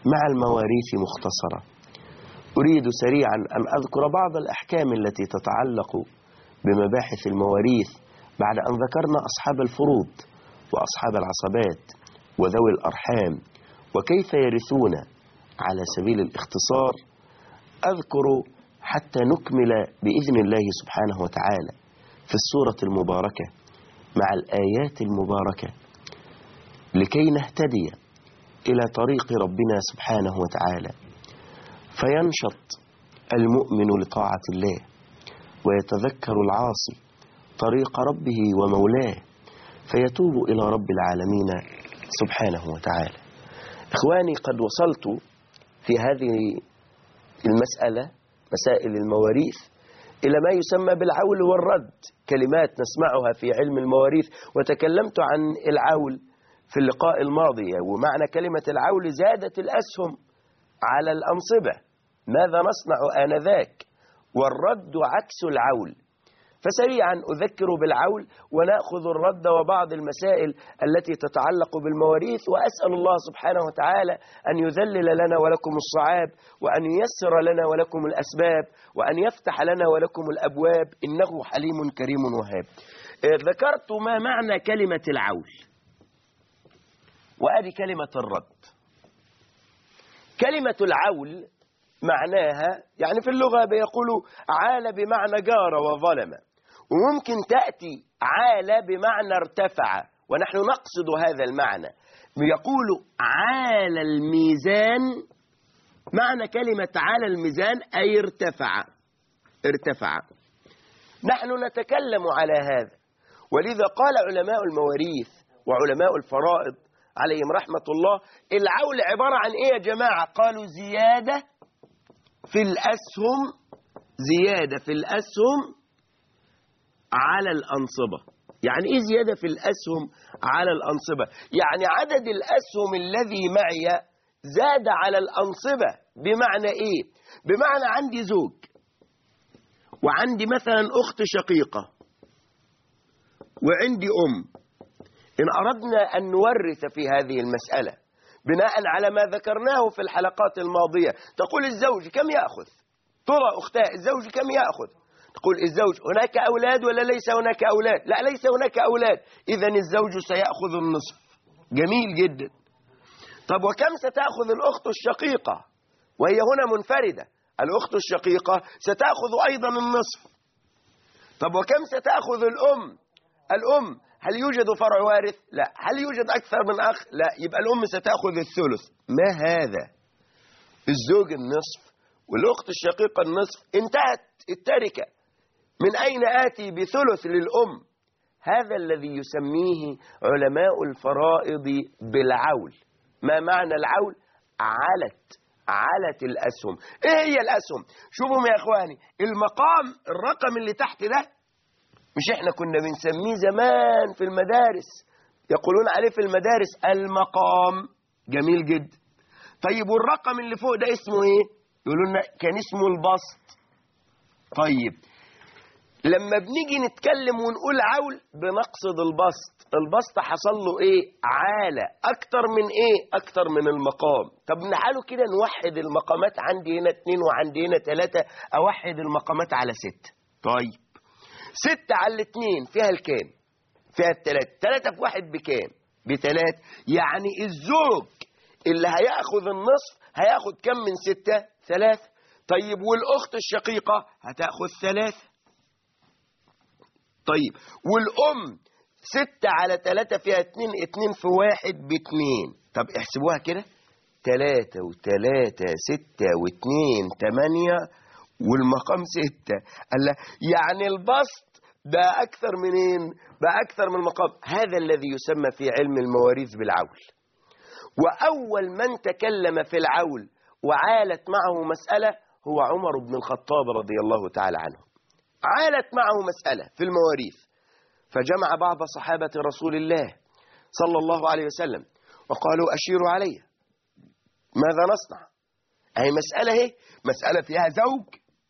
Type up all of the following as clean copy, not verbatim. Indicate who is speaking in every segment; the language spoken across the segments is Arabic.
Speaker 1: مع المواريث مختصرة. أريد سريعا أن أذكر بعض الأحكام التي تتعلق بمباحث المواريث بعد أن ذكرنا أصحاب الفروض وأصحاب العصبات وذوي الأرحام وكيف يرثون على سبيل الاختصار. أذكر حتى نكمل بإذن الله سبحانه وتعالى في السورة المباركة مع الآيات المباركة لكي نهتدي إلى طريق ربنا سبحانه وتعالى، فينشط المؤمن لطاعة الله ويتذكر العاصي طريق ربه ومولاه فيتوب إلى رب العالمين سبحانه وتعالى. إخواني، قد وصلت في هذه المسألة، مسائل المواريث، إلى ما يسمى بالعول والرد، كلمات نسمعها في علم المواريث، وتكلمت عن العول في اللقاء الماضي. ومعنى كلمة العول زادت الأسهم على الأنصبة، ماذا نصنع آنذاك؟ والرد عكس العول. فسريعا أذكر بالعول ونأخذ الرد وبعض المسائل التي تتعلق بالمواريث، وأسأل الله سبحانه وتعالى أن يذلل لنا ولكم الصعاب، وأن ييسر لنا ولكم الأسباب، وأن يفتح لنا ولكم الأبواب، إنه حليم كريم وهاب. ذكرت ما معنى كلمة العول، وأدي كلمة الرد. كلمة العول معناها يعني في اللغة بيقولوا عال بمعنى جار وظلم، وممكن تأتي عال بمعنى ارتفع، ونحن نقصد هذا المعنى. يقولوا عال الميزان، معنى كلمة عال الميزان أي ارتفع. ارتفع. نحن نتكلم على هذا، ولذا قال علماء المواريث وعلماء الفرائض عليهم رحمة الله: العول عبارة عن إيه يا جماعة؟ قالوا زيادة في الأسهم، زيادة في الأسهم على الأنصبة. يعني إيه زيادة في الأسهم على الأنصبة؟ يعني عدد الأسهم الذي معي زاد على الأنصبة. بمعنى إيه؟ بمعنى عندي زوج وعندي مثلا أخت شقيقة وعندي أم. إن أردنا أن نورث في هذه المسألة بناء على ما ذكرناه في الحلقات الماضية، تقول الزوج كم يأخذ؟ ترى أختاه الزوج كم يأخذ؟ تقول الزوج هناك أولاد ولا ليس هناك أولاد؟ لا، ليس هناك أولاد، إذن الزوج سيأخذ النصف. جميل جدا. طب وكم ستأخذ الأخت الشقيقة وهي هنا منفردة؟ الأخت الشقيقة ستأخذ أيضا النصف. طب وكم ستأخذ الأم؟ الأم هل يوجد فرع وارث؟ لا. هل يوجد أكثر من أخ؟ لا. يبقى الأم ستأخذ الثلث. ما هذا؟ الزوج النصف والأخت الشقيقة النصف، انتهت التركة. من أين آتي بثلث للأم؟ هذا الذي يسميه علماء الفرائض بالعول. ما معنى العول؟ علت الأسهم. إيه هي الأسهم؟ شوفوا يا إخواني، المقام، الرقم اللي تحت ده، مش إحنا كنا بنسميه زمان في المدارس، يقولون عليه في المدارس المقام. جميل جدا. طيب والرقم اللي فوق ده اسمه إيه؟ يقولون لنا كان اسمه البسط. طيب لما بنيجي نتكلم ونقول عول بنقصد البسط. البسط حصل له ايه؟ عالة اكتر من ايه؟ اكتر من المقام. طب نحاله كده نوحد المقامات، عندي هنا 2 وعندي هنا 3، اوحد المقامات على 6. طيب 6 على 2 فيها الكام؟ فيها 3. 3 في 1 بكام؟ ب3. يعني الزوج اللي هياخذ النصف هياخد كم من 6؟ 3. طيب والأخت الشقيقة هتأخذ 3. طيب والأم 6 على 3 فيها 2. 2 في 1 ب2. طب احسبوها كده، 3 و3 6 و2 8 والمقام 6. قال يعني البسط بقى أكثر منين؟ بقى أكثر من المقام. هذا الذي يسمى في علم المواريث بالعول. وأول من تكلم في العول وعالت معه مسألة هو عمر بن الخطاب رضي الله تعالى عنه. عالت معه مسألة في المواريث، فجمع بعض صحابة رسول الله صلى الله عليه وسلم وقالوا أشيروا علي، ماذا نصنع؟ أي مسألة هي مسألة فيها زوج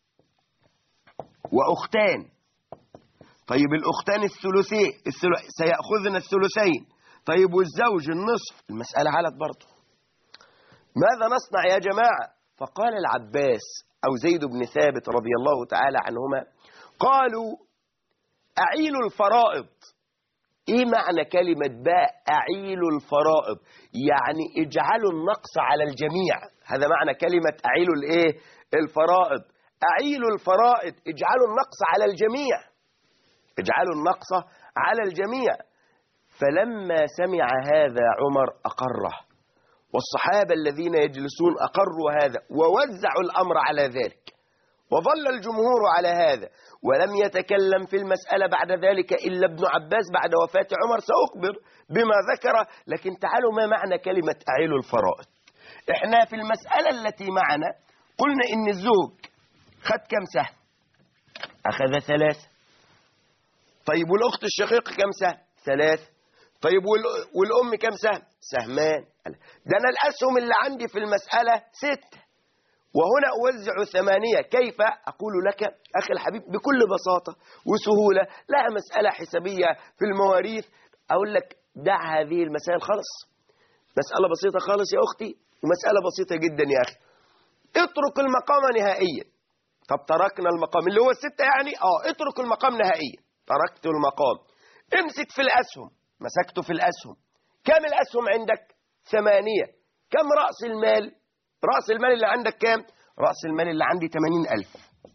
Speaker 1: وأختان. طيب الأختان الثلثين سيأخذن الثلثين. طيب والزوج النصف. المسألة علت برضه. ماذا نصنع يا جماعة؟ فقال العباس أو زيد بن ثابت رضي الله تعالى عنهما، قالوا أعيلوا الفرائض. إيه معنى كلمة بقى أعيلوا الفرائض؟ يعني اجعلوا النقص على الجميع. هذا معنى كلمة أعيلوا الإيه؟ الفرائض. أعيلوا الفرائض، اجعلوا النقص على الجميع، اجعلوا النقص على الجميع. فلما سمع هذا عمر أقره، والصحابة الذين يجلسون أقروا هذا ووزعوا الأمر على ذلك، وظل الجمهور على هذا، ولم يتكلم في المسألة بعد ذلك إلا ابن عباس بعد وفاة عمر. سأخبر بما ذكر، لكن تعالوا ما معنى كلمة أعيلوا الفرائض. إحنا في المسألة التي معنا قلنا إن الزوج خد كم سهم؟ أخذ 3. طيب والأخت الشقيقة كم سهم؟ 3. طيب والأم كم سهم؟ 2 سهمان. ده أنا الأسهم اللي عندي في المسألة 6، وهنا أوزع 8. كيف؟ أقول لك أخي الحبيب بكل بساطة وسهولة، لا مسألة حسابية في المواريث. أقول لك دع هذه المسائل خالص، مسألة بسيطة خالص يا أختي، ومسألة بسيطة جدا يا أخي. اترك المقام نهائيا. طب تركنا المقام اللي هو 6 يعني؟ اترك المقام نهائيا. تركت المقام. امسك في الأسهم. مسكته في الأسهم. كم الأسهم عندك؟ 8. كم رأس المال؟ رأس المال اللي عندك كام؟ رأس المال اللي عندي 80,000.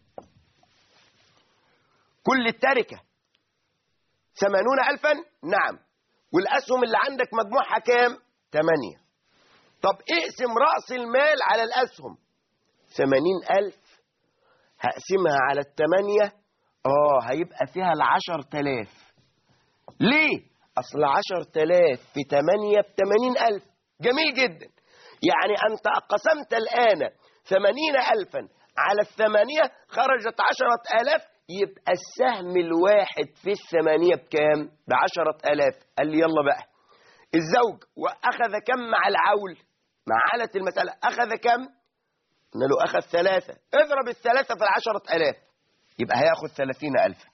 Speaker 1: كل التركة 80,000. نعم. والأسهم اللي عندك مجموعها كام؟ 8. طب اقسم رأس المال على الأسهم. 80,000 هقسمها على 8، هيبقى فيها 10,000. ليه؟ أصل 10,000 في 8 ب80,000. جميل جدا. يعني أنت قسمت الآن 80,000 على 8 خرجت 10,000، يبقى السهم الواحد في 8 بكام؟ ب10,000. قال لي يلا بقى. الزوج وأخذ كم مع العول؟ مع عالة المسألة أخذ كم؟ قلنا له أخذ 3. اضرب 3 في 10,000 يبقى هياخد 30,000.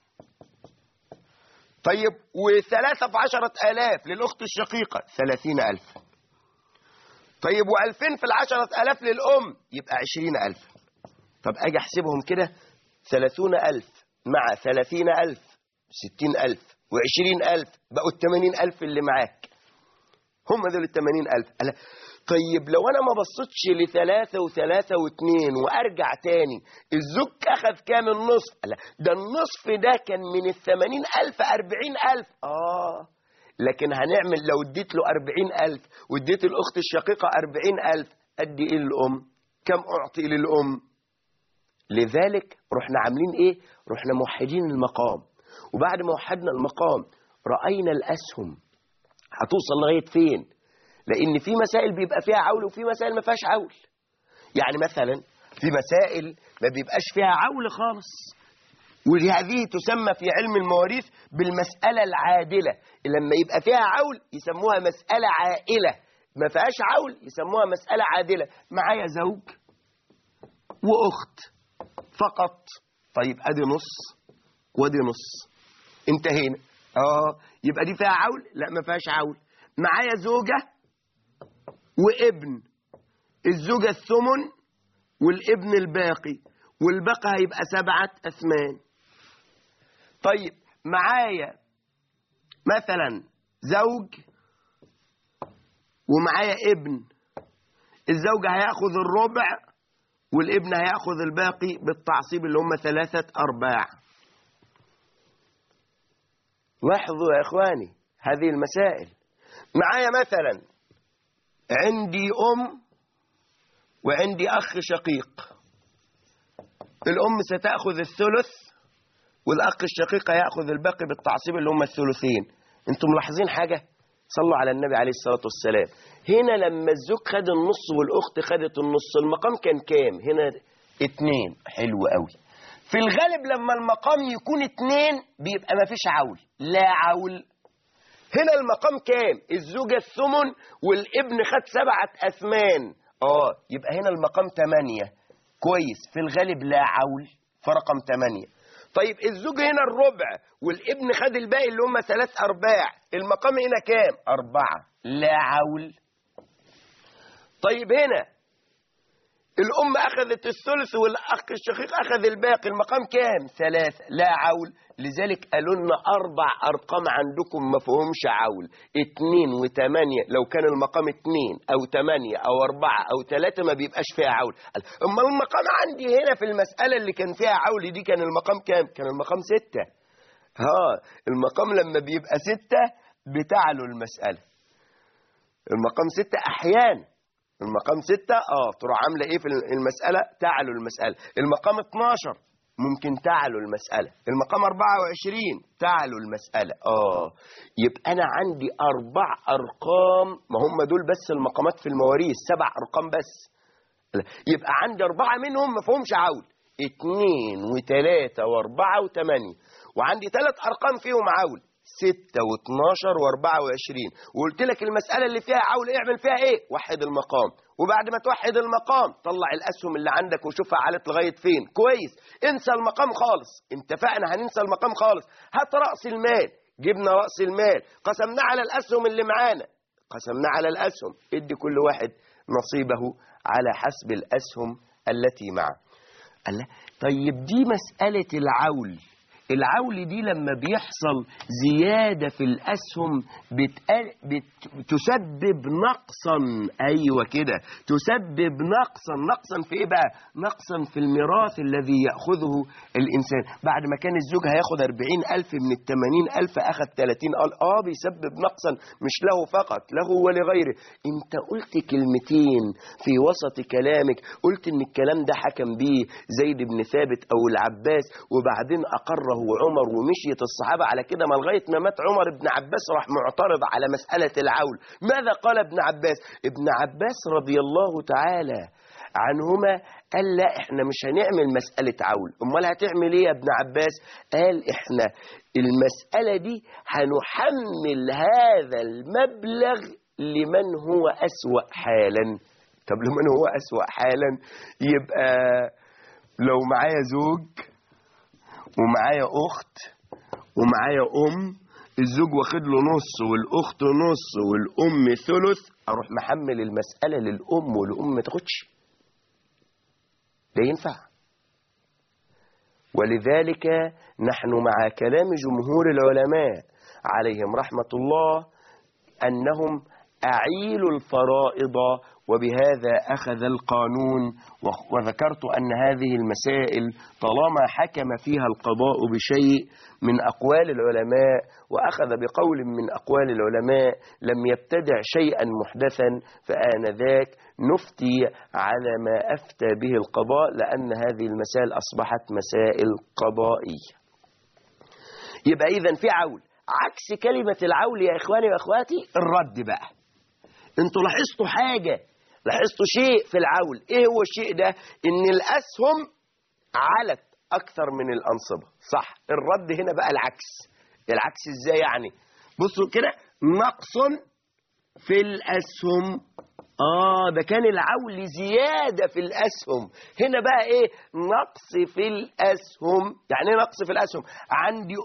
Speaker 1: طيب و3 في 10,000 للأخت الشقيقة 30,000. طيب و2000 في 10,000 للأم يبقى 20,000. طب أجي أحسبهم كده، 30,000 مع 30,000 60,000 و20,000 بقوا 80,000 اللي معاك. هم دول 80,000. طيب لو أنا ما بصيتش ل3 و3 و2 وأرجع تاني، الزوج أخذ كام؟ النصف. ده النصف ده كان من 80,000 40,000. لكن هنعمل لو اديت له 40,000 واديت الأخت الشقيقة 40,000، أدي إيه للأم؟ كم أعطي للأم؟ لذلك رحنا عاملين إيه؟ رحنا موحدين المقام. وبعد ما وحدنا المقام رأينا الأسهم هتوصل لغاية فين؟ لأن في مسائل بيبقى فيها عول وفي مسائل ما فيهاش عول. يعني مثلا في مسائل ما بيبقاش فيها عول خالص، وهذه تسمى في علم المواريث بالمسألة العادلة. لما يبقى فيها عول يسموها مسألة عائلة، ما فيهاش عول يسموها مسألة عادلة. معايا زوج وأخت فقط. طيب أدي نص وأدي نص، انتهينا. يبقى دي فيها عول؟ لا ما فيهاش عول. معايا زوجة وابن، الزوجة 8 والابن الباقي، والباقي هيبقى 7 أثمان. طيب معايا مثلا زوج ومعايا ابن، الزوج هياخذ الربع والابن هياخذ الباقي بالتعصيب اللي هم 3/4. لاحظوا يا إخواني هذه المسائل. معايا مثلا عندي أم وعندي أخ شقيق، الأم ستأخذ الثلث والأخ الشقيق يأخذ الباقي بالتعصيب اللي هم الثلثين. أنتم ملاحظين حاجة؟ صلوا على النبي عليه الصلاة والسلام. هنا لما الزوج خد النص والأخت خدت النص، المقام كان كام؟ هنا 2. حلو قوي. في الغالب لما المقام يكون 2 بيبقى ما فيش عول، لا عول. هنا المقام كام؟ الزوجة 8 والابن خد 7 أثمان. يبقى هنا المقام 8. كويس. في الغالب لا عول، فرقم 8. طيب الزوج هنا الربع والابن خد الباقي اللي هم 3/4، المقام هنا كام؟ 4. لا عول. طيب هنا الأم أخذت الثلث والأخ الشقيق أخذ الباقي، المقام كام؟ 3. لا عول. لذلك قالوا لنا 4 أرقام عندكم ما فيهمش عول، 2 و8. لو كان المقام 2 أو 8 أو 4 أو 3 ما بيبقاش فيها عول. أما المقام عندي هنا في المسألة اللي كان فيها عول دي كان المقام كام؟ كان المقام 6. المقام لما بيبقى 6 بتعلو المسألة. المقام 6 أحيانا، المقام 6 تروح عامله ايه في المساله؟ تعلو المساله. المقام 12 ممكن تعلو المساله. المقام 24 تعلو المساله. يبقى انا عندي 4 ارقام، ما هم دول بس المقامات في المواريث، 7 ارقام بس. يبقى عندي 4 منهم ما فيهمش عول، 2 و3 و4 و8. وعندي 3 ارقام فيهم عول، 6 و12 و24. وقلت لك المسألة اللي فيها عول اعمل فيها ايه؟ وحد المقام. وبعد ما توحد المقام طلع الأسهم اللي عندك وشوفها علت لغاية فين. كويس، انسى المقام خالص. اتفقنا هننسى المقام خالص. هات رأس المال. جبنا رأس المال، قسمنا على الأسهم اللي معانا، قسمنا على الأسهم، ادي كل واحد نصيبه على حسب الأسهم التي معه. الله، طيب دي مسألة العول. العول دي لما بيحصل زيادة في الأسهم تسبب نقصا. أيوة كده، تسبب نقصا في إيه بقى؟ نقصا في الميراث الذي يأخذه الإنسان. بعد ما كان الزوج هياخد 40,000 من 80,000 أخذ 30. بيسبب نقصا مش له فقط، له ولغيره. أنت قلت كلمتين في وسط كلامك، قلت إن الكلام ده حكم به زيد بن ثابت أو العباس، وبعدين أقره عمر ومشيت الصحابة على كده، ما لغاية ما مات عمر ابن عباس راح معترض على مسألة العول. ماذا قال ابن عباس؟ ابن عباس رضي الله تعالى عنهما قال لا، احنا مش هنعمل مسألة عول. امال هتعمل ايه يا ابن عباس؟ قال احنا المسألة دي هنحمل هذا المبلغ لمن هو أسوأ حالا. طب لمن هو أسوأ حالا؟ يبقى لو معايا زوج ومعايا أخت ومعايا الزوج واخد له نص والأخت نص والأم ثلث، أروح محمل المسألة للأم والأم ما تاخدش. ده ينفع؟ ولذلك نحن مع كلام جمهور العلماء عليهم رحمة الله أنهم أعيلوا الفرائض، وبهذا أخذ القانون. وذكرت أن هذه المسائل طالما حكم فيها القضاء بشيء من أقوال العلماء وأخذ بقول من أقوال العلماء لم يبتدع شيئا محدثا، فآنذاك نفتي على ما أفتى به القضاء، لأن هذه المسائل أصبحت مسائل قضائية. يبقى إذن في عول. عكس كلمة العول يا إخواني وأخواتي الرد بقى. انتوا لاحظتوا حاجة، لاحظتوا شيء في العول. ايه هو الشيء ده؟ ان الاسهم علت اكثر من الانصبة، صح؟ الرد هنا بقى العكس. العكس ازاي يعني؟ بصوا كده، نقص في الاسهم. ده كان العول زيادة في الاسهم. هنا بقى ايه؟ نقص في الاسهم. يعني ايه نقص في الاسهم؟ عندي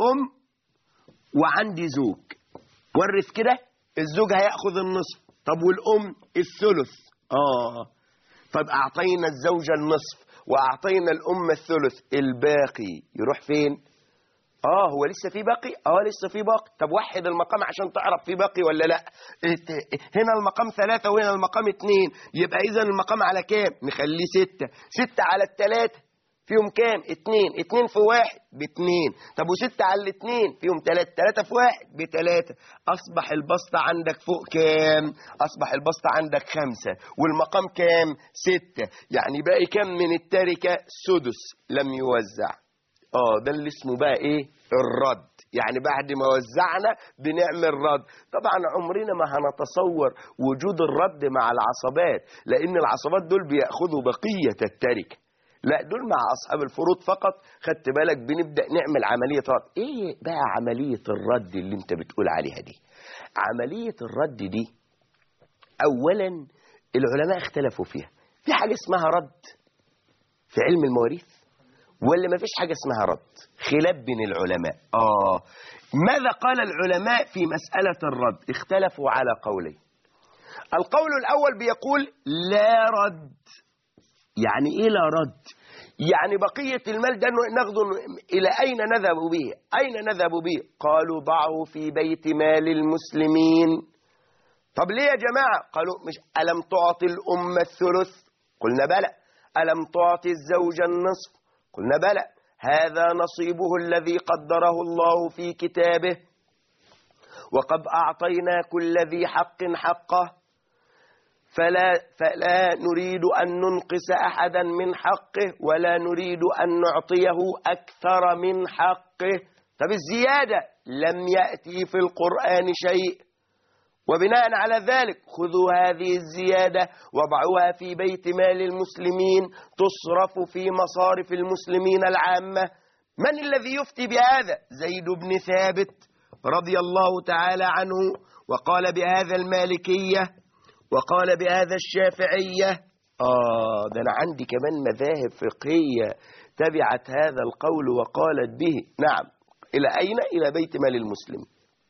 Speaker 1: وعندي زوج، ورث كده، الزوج هيأخذ النصف، طب والأم الثلث. طب أعطينا الزوجة النصف وأعطينا الأم الثلث، الباقي يروح فين؟ هو لسه في باقي؟ لسه في باقي. طب وحد المقام عشان تعرف في باقي ولا لا. هنا المقام 3 وهنا المقام 2، يبقى إذا المقام على كام؟ نخليه 6. 6 على 3 فيهم كام؟ 2 في 1 ب2. طب و6 على 2 فيهم 3. 3 في 1 ب3. أصبح البسط عندك فوق كام؟ أصبح البسط عندك 5 والمقام كام؟ 6. يعني باقي كام من التركة؟ سدس لم يوزع. ده اللي اسمه بقى ايه؟ الرد. يعني بعد ما وزعنا بنعمل رد. طبعا عمرنا ما هنتصور وجود الرد مع العصبات، لأن العصبات دول بيأخذوا بقية التركة. لا، دول مع أصحاب الفروض فقط. خدت بالك؟ بنبدأ نعمل عملية رد. ايه بقى عملية الرد اللي انت بتقول عليها دي؟ عملية الرد دي أولا العلماء اختلفوا فيها. في حاجة اسمها رد في علم المواريث ولا ما فيش حاجة اسمها رد؟ خلاف بين العلماء. ماذا قال العلماء في مسألة الرد؟ اختلفوا على قولين. القول الأول بيقول لا رد يعني إيه لا رد؟ يعني بقية المال ده ناخده إلى أين نذهب به؟ أين نذهب به؟ قالوا ضعه في بيت مال المسلمين. طب ليه يا جماعة؟ قالوا مش ألم تعطي الأمة الثلث؟ قلنا بلى. ألم تعطي الزوج النصف؟ قلنا بلى. هذا نصيبه الذي قدره الله في كتابه، وقد أعطينا كل ذي حق حقه، فلا نريد أن ننقص أحدا من حقه، ولا نريد أن نعطيه أكثر من حقه. طب الزيادة لم يأتي في القرآن شيء، وبناء على ذلك خذوا هذه الزيادة وضعوها في بيت مال المسلمين تصرف في مصارف المسلمين العامة. من الذي يفتي بهذا؟ زيد بن ثابت رضي الله تعالى عنه، وقال بهذا المالكية، وقال بهذا الشافعية. ده أنا عندي كمان مذاهب فقهية تبعت هذا القول وقالت به. نعم. إلى أين؟ إلى بيت مال المسلم.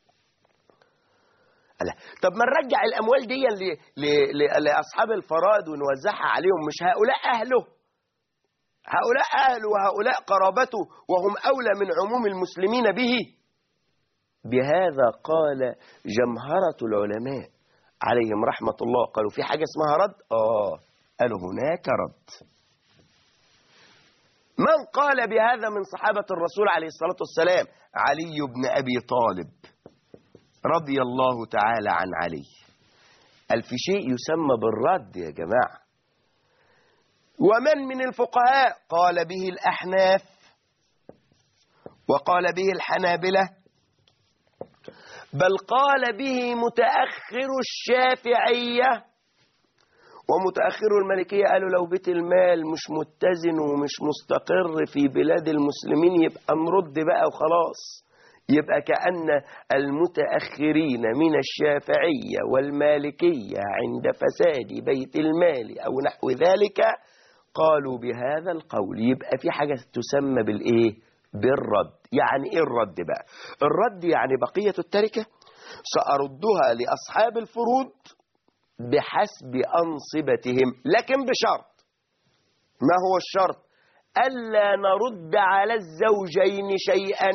Speaker 1: طب ما نرجع الأموال دي لأصحاب الفرائض ونوزعها عليهم. مش هؤلاء أهله؟ هؤلاء أهله وهؤلاء قرابته، وهم أولى من عموم المسلمين به. بهذا قال جمهرة العلماء عليهم رحمة الله. قالوا في حاجة اسمها رد؟ قالوا هناك رد. من قال بهذا من صحابة الرسول عليه الصلاة والسلام؟ علي بن أبي طالب رضي الله تعالى عن علي. قال في شيء يسمى بالرد يا جماعة. ومن من الفقهاء قال به الأحناف، وقال به الحنابلة، بل قال به متأخر الشافعية ومتأخر المالكية. قالوا لو بيت المال مش متزن ومش مستقر في بلاد المسلمين يبقى نرد بقى وخلاص. يبقى كأن المتأخرين من الشافعية والمالكية عند فساد بيت المال أو نحو ذلك قالوا بهذا القول. يبقى في حاجة تسمى بالإيه؟ بالرد. يعني إيه الرد بقى؟ الرد يعني بقية التركة سأردها لأصحاب الفروض بحسب أنصبتهم، لكن بشرط. ما هو الشرط؟ ألا نرد على الزوجين شيئا.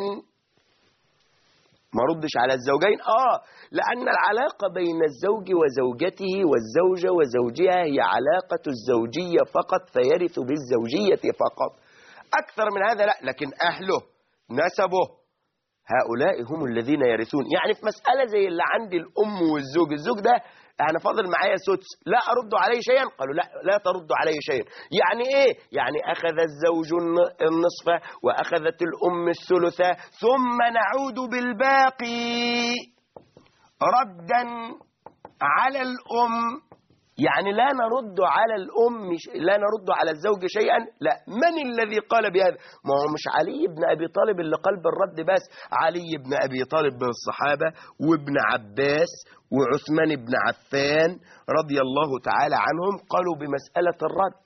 Speaker 1: ما ردش على الزوجين. لأن العلاقة بين الزوج وزوجته والزوجة وزوجها هي علاقة الزوجية فقط، فيرث بالزوجية فقط. أكثر من هذا لا. لكن أهله نسبه هؤلاء هم الذين يرثون. يعني في مسألة زي اللي عندي الأم والزوج، الزوج ده أنا فاضل معايا سدس، لا أرد عليه شيئا؟ قالوا لا ترد عليه شيئا. يعني إيه؟ يعني أخذ الزوج النصف وأخذت الأم الثلث، ثم نعود بالباقي ردا على الأم. يعني لا نرد على الأم، لا نرد على الزوج شيئا. لا. من الذي قال بهذا؟ ما هو مش علي بن أبي طالب اللي قال بالرد بس. علي بن أبي طالب من الصحابة، وابن عباس، وعثمان بن عفان رضي الله تعالى عنهم قالوا بمسألة الرد.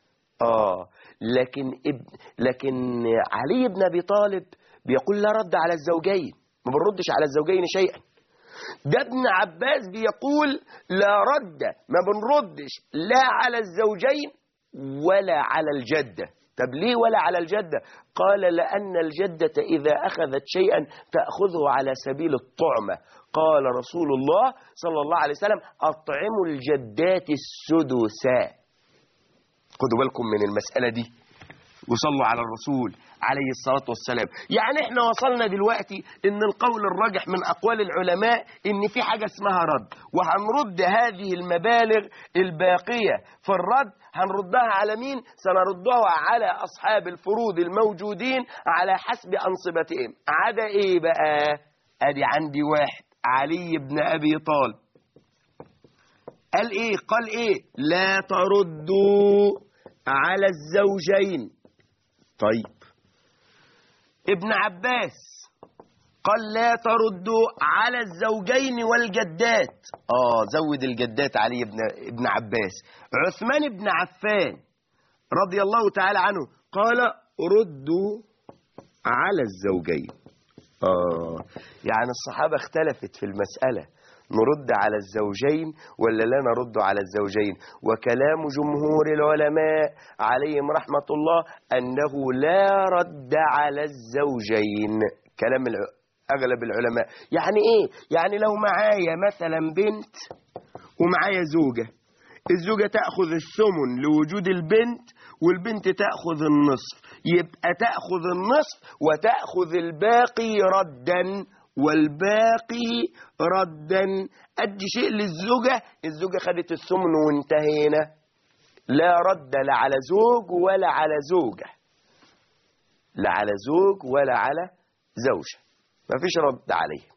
Speaker 1: لكن علي بن أبي طالب بيقول لا رد على الزوجين، ما بنردش على الزوجين شيئا. ده ابن عباس بيقول لا رد، ما بنردش لا على الزوجين ولا على الجدة. طب ليه ولا على الجدة؟ قال لأن الجدة إذا أخذت شيئا تأخذه على سبيل الطعمة. قال رسول الله صلى الله عليه وسلم أطعموا الجدات السدسا. خدوا بالكم من المسألة دي وصلوا على الرسول عليه الصلاة والسلام. يعني احنا وصلنا دلوقتي ان القول الراجح من اقوال العلماء ان في حاجة اسمها رد، وهنرد هذه المبالغ الباقية في الرد هنردها على مين؟ سنردها على اصحاب الفروض الموجودين على حسب انصبتهم. عدا ايه بقى؟ ادي عندي واحد علي بن ابي طالب قال ايه؟ قال ايه؟ لا تردوا على الزوجين. طيب ابن عباس قال لا تردوا على الزوجين والجدات. زود الجدات علي ابن عباس. عثمان بن عفان رضي الله تعالى عنه قال ردوا على الزوجين. يعني الصحابة اختلفت في المسألة، نرد على الزوجين ولا لا نرد على الزوجين؟ وكلام جمهور العلماء عليهم رحمة الله أنه لا رد على الزوجين، كلام أغلب العلماء. يعني إيه؟ يعني لو معايا مثلا بنت ومعايا زوجة، الزوجة تأخذ الثمن لوجود البنت والبنت تأخذ النصف، يبقى تأخذ النصف وتأخذ الباقي ردا، والباقي ردا أدي شيء للزوجة. الزوجة خدت الثمن وانتهينا، لا رد لا على زوج ولا على زوجة، لا على زوج ولا على زوجة، ما فيش رد عليه.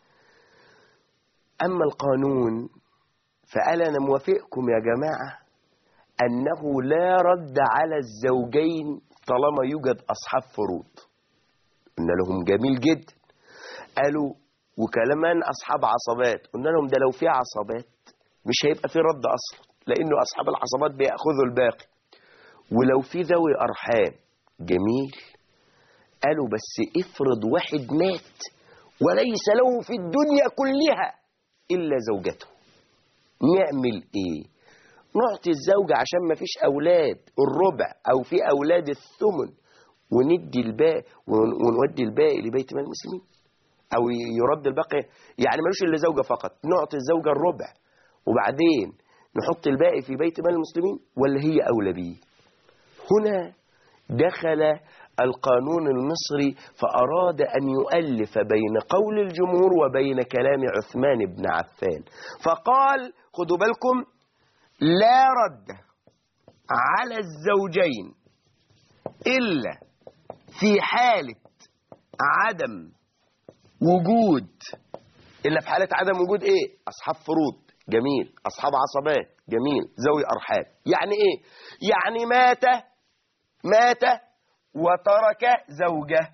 Speaker 1: أما القانون فقال أنا موافقكم يا جماعة أنه لا رد على الزوجين طالما يوجد أصحاب فروض. قلنا لهم جميل جدا. قالوا وكمان أصحاب عصبات، قلنا لهم ده لو في عصبات مش هيبقى في رد أصلا، لأنه أصحاب العصبات بيأخذوا الباقي. ولو في ذوي أرحام جميل. قالوا بس افرض واحد مات وليس له في الدنيا كلها إلا زوجته، نعمل إيه؟ نعطي الزوجة عشان ما فيش أولاد الربع، أو في أولاد الثمن، وندي الباقي ونودي الباقي لبيت مال المسلمين، أو يرد الباقي، يعني ملوش إلا زوجة فقط، نعطي الزوجة الربع وبعدين نحط الباقي في بيت مال المسلمين، ولا هي أولى بيه؟ هنا دخل القانون المصري فأراد أن يؤلف بين قول الجمهور وبين كلام عثمان بن عفان، فقال خدوا بالكم لا رد على الزوجين إلا في حالة عدم وجود، إلا في حالة عدم وجود إيه؟ أصحاب فروض جميل، أصحاب عصبات جميل، ذوي أرحام. يعني إيه؟ يعني مات وترك زوجة،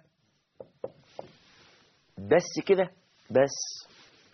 Speaker 1: بس كده بس.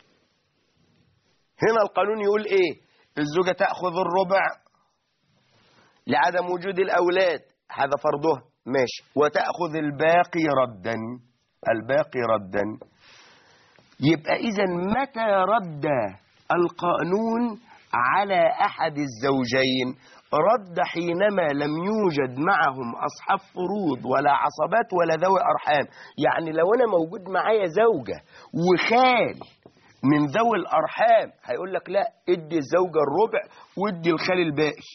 Speaker 1: هنا القانون يقول إيه؟ الزوجة تأخذ الربع لعدم وجود الأولاد، هذا فرضها ماشي، وتأخذ الباقي ردا، الباقي ردا. يبقى إذن متى رد القانون على أحد الزوجين؟ رد حينما لم يوجد معهم أصحاب فروض ولا عصبات ولا ذوي أرحام. يعني لو أنا موجود معايا زوجة وخال من ذوي الأرحام، هيقول لك لا ادي الزوجة الربع وادي الخال الباقي.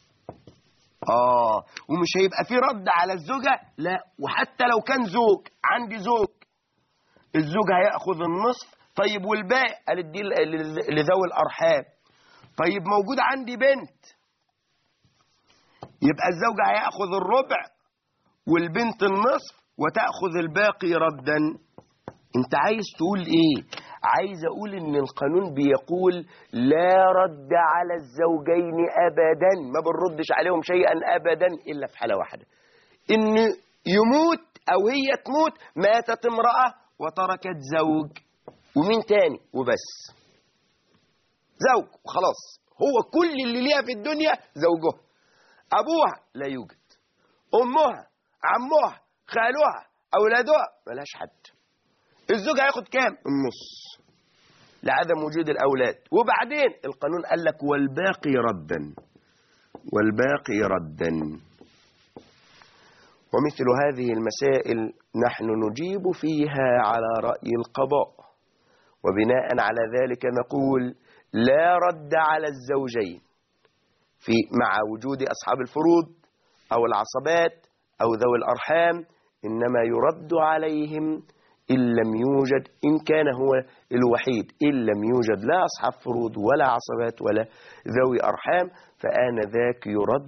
Speaker 1: ومش هيبقى في رد على الزوجة، لا. وحتى لو كان زوج، عندي زوج، الزوج هيأخذ النصف، طيب والباقي قال ادي لذوي الأرحام. طيب موجود عندي بنت، يبقى الزوجة هيأخذ الربع والبنت النصف وتأخذ الباقي ردا. انت عايز تقول ايه؟ عايز اقول ان القانون بيقول لا رد على الزوجين ابدا، ما بنردش عليهم شيئا ابدا الا في حالة واحدة، ان يموت او هي تموت، ماتت امرأة وتركت زوج ومين تاني وبس، زوج وخلاص، هو كل اللي ليها في الدنيا زوجها، ابوها لا يوجد، امها، عمها، خالها، اولادها ملهاش حد. الزوج هياخد كام؟ النص لعدم وجود الأولاد. وبعدين القانون قال لك والباقي ردا، والباقي ردا. ومثل هذه المسائل نحن نجيب فيها على رأي القضاء، وبناء على ذلك نقول لا رد على الزوجين مع وجود أصحاب الفروض أو العصبات أو ذوي الأرحام، إنما يرد عليهم إن لم يوجد، إن كان هو الوحيد، إن لم يوجد لا أصحاب فروض ولا عصبات ولا ذوي أرحام، فآنذاك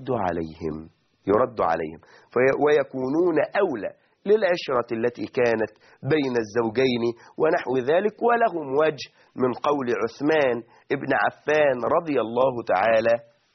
Speaker 1: يرد عليهم ويكونون أولى للعشرة التي كانت بين الزوجين ونحو ذلك. ولهم وجه من قول عثمان ابن عفان رضي الله تعالى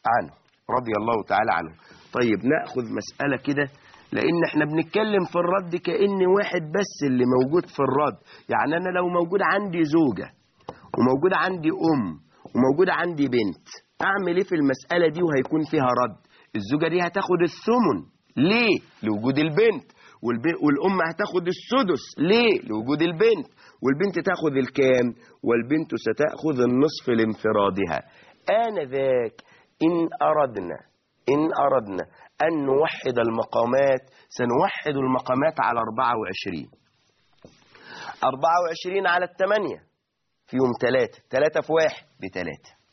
Speaker 1: عنه. طيب نأخذ مسألة كده، لأن احنا بنتكلم في الرد كأن واحد بس اللي موجود في الرد. يعني أنا لو موجود عندي زوجة وموجود عندي وموجود عندي بنت، أعمل إيه في المسألة دي وهيكون فيها رد؟ الزوجة دي هتاخد الثمن، ليه؟ لوجود البنت. والأم هتاخد السدس. ليه؟ لوجود البنت. والبنت تاخد الكام؟ والبنت ستأخذ النصف لانفرادها. آنذاك إن أردنا أن نوحد المقامات سنوحد المقامات على 24. 24 على 8 فيهم 3 في 1 ب3.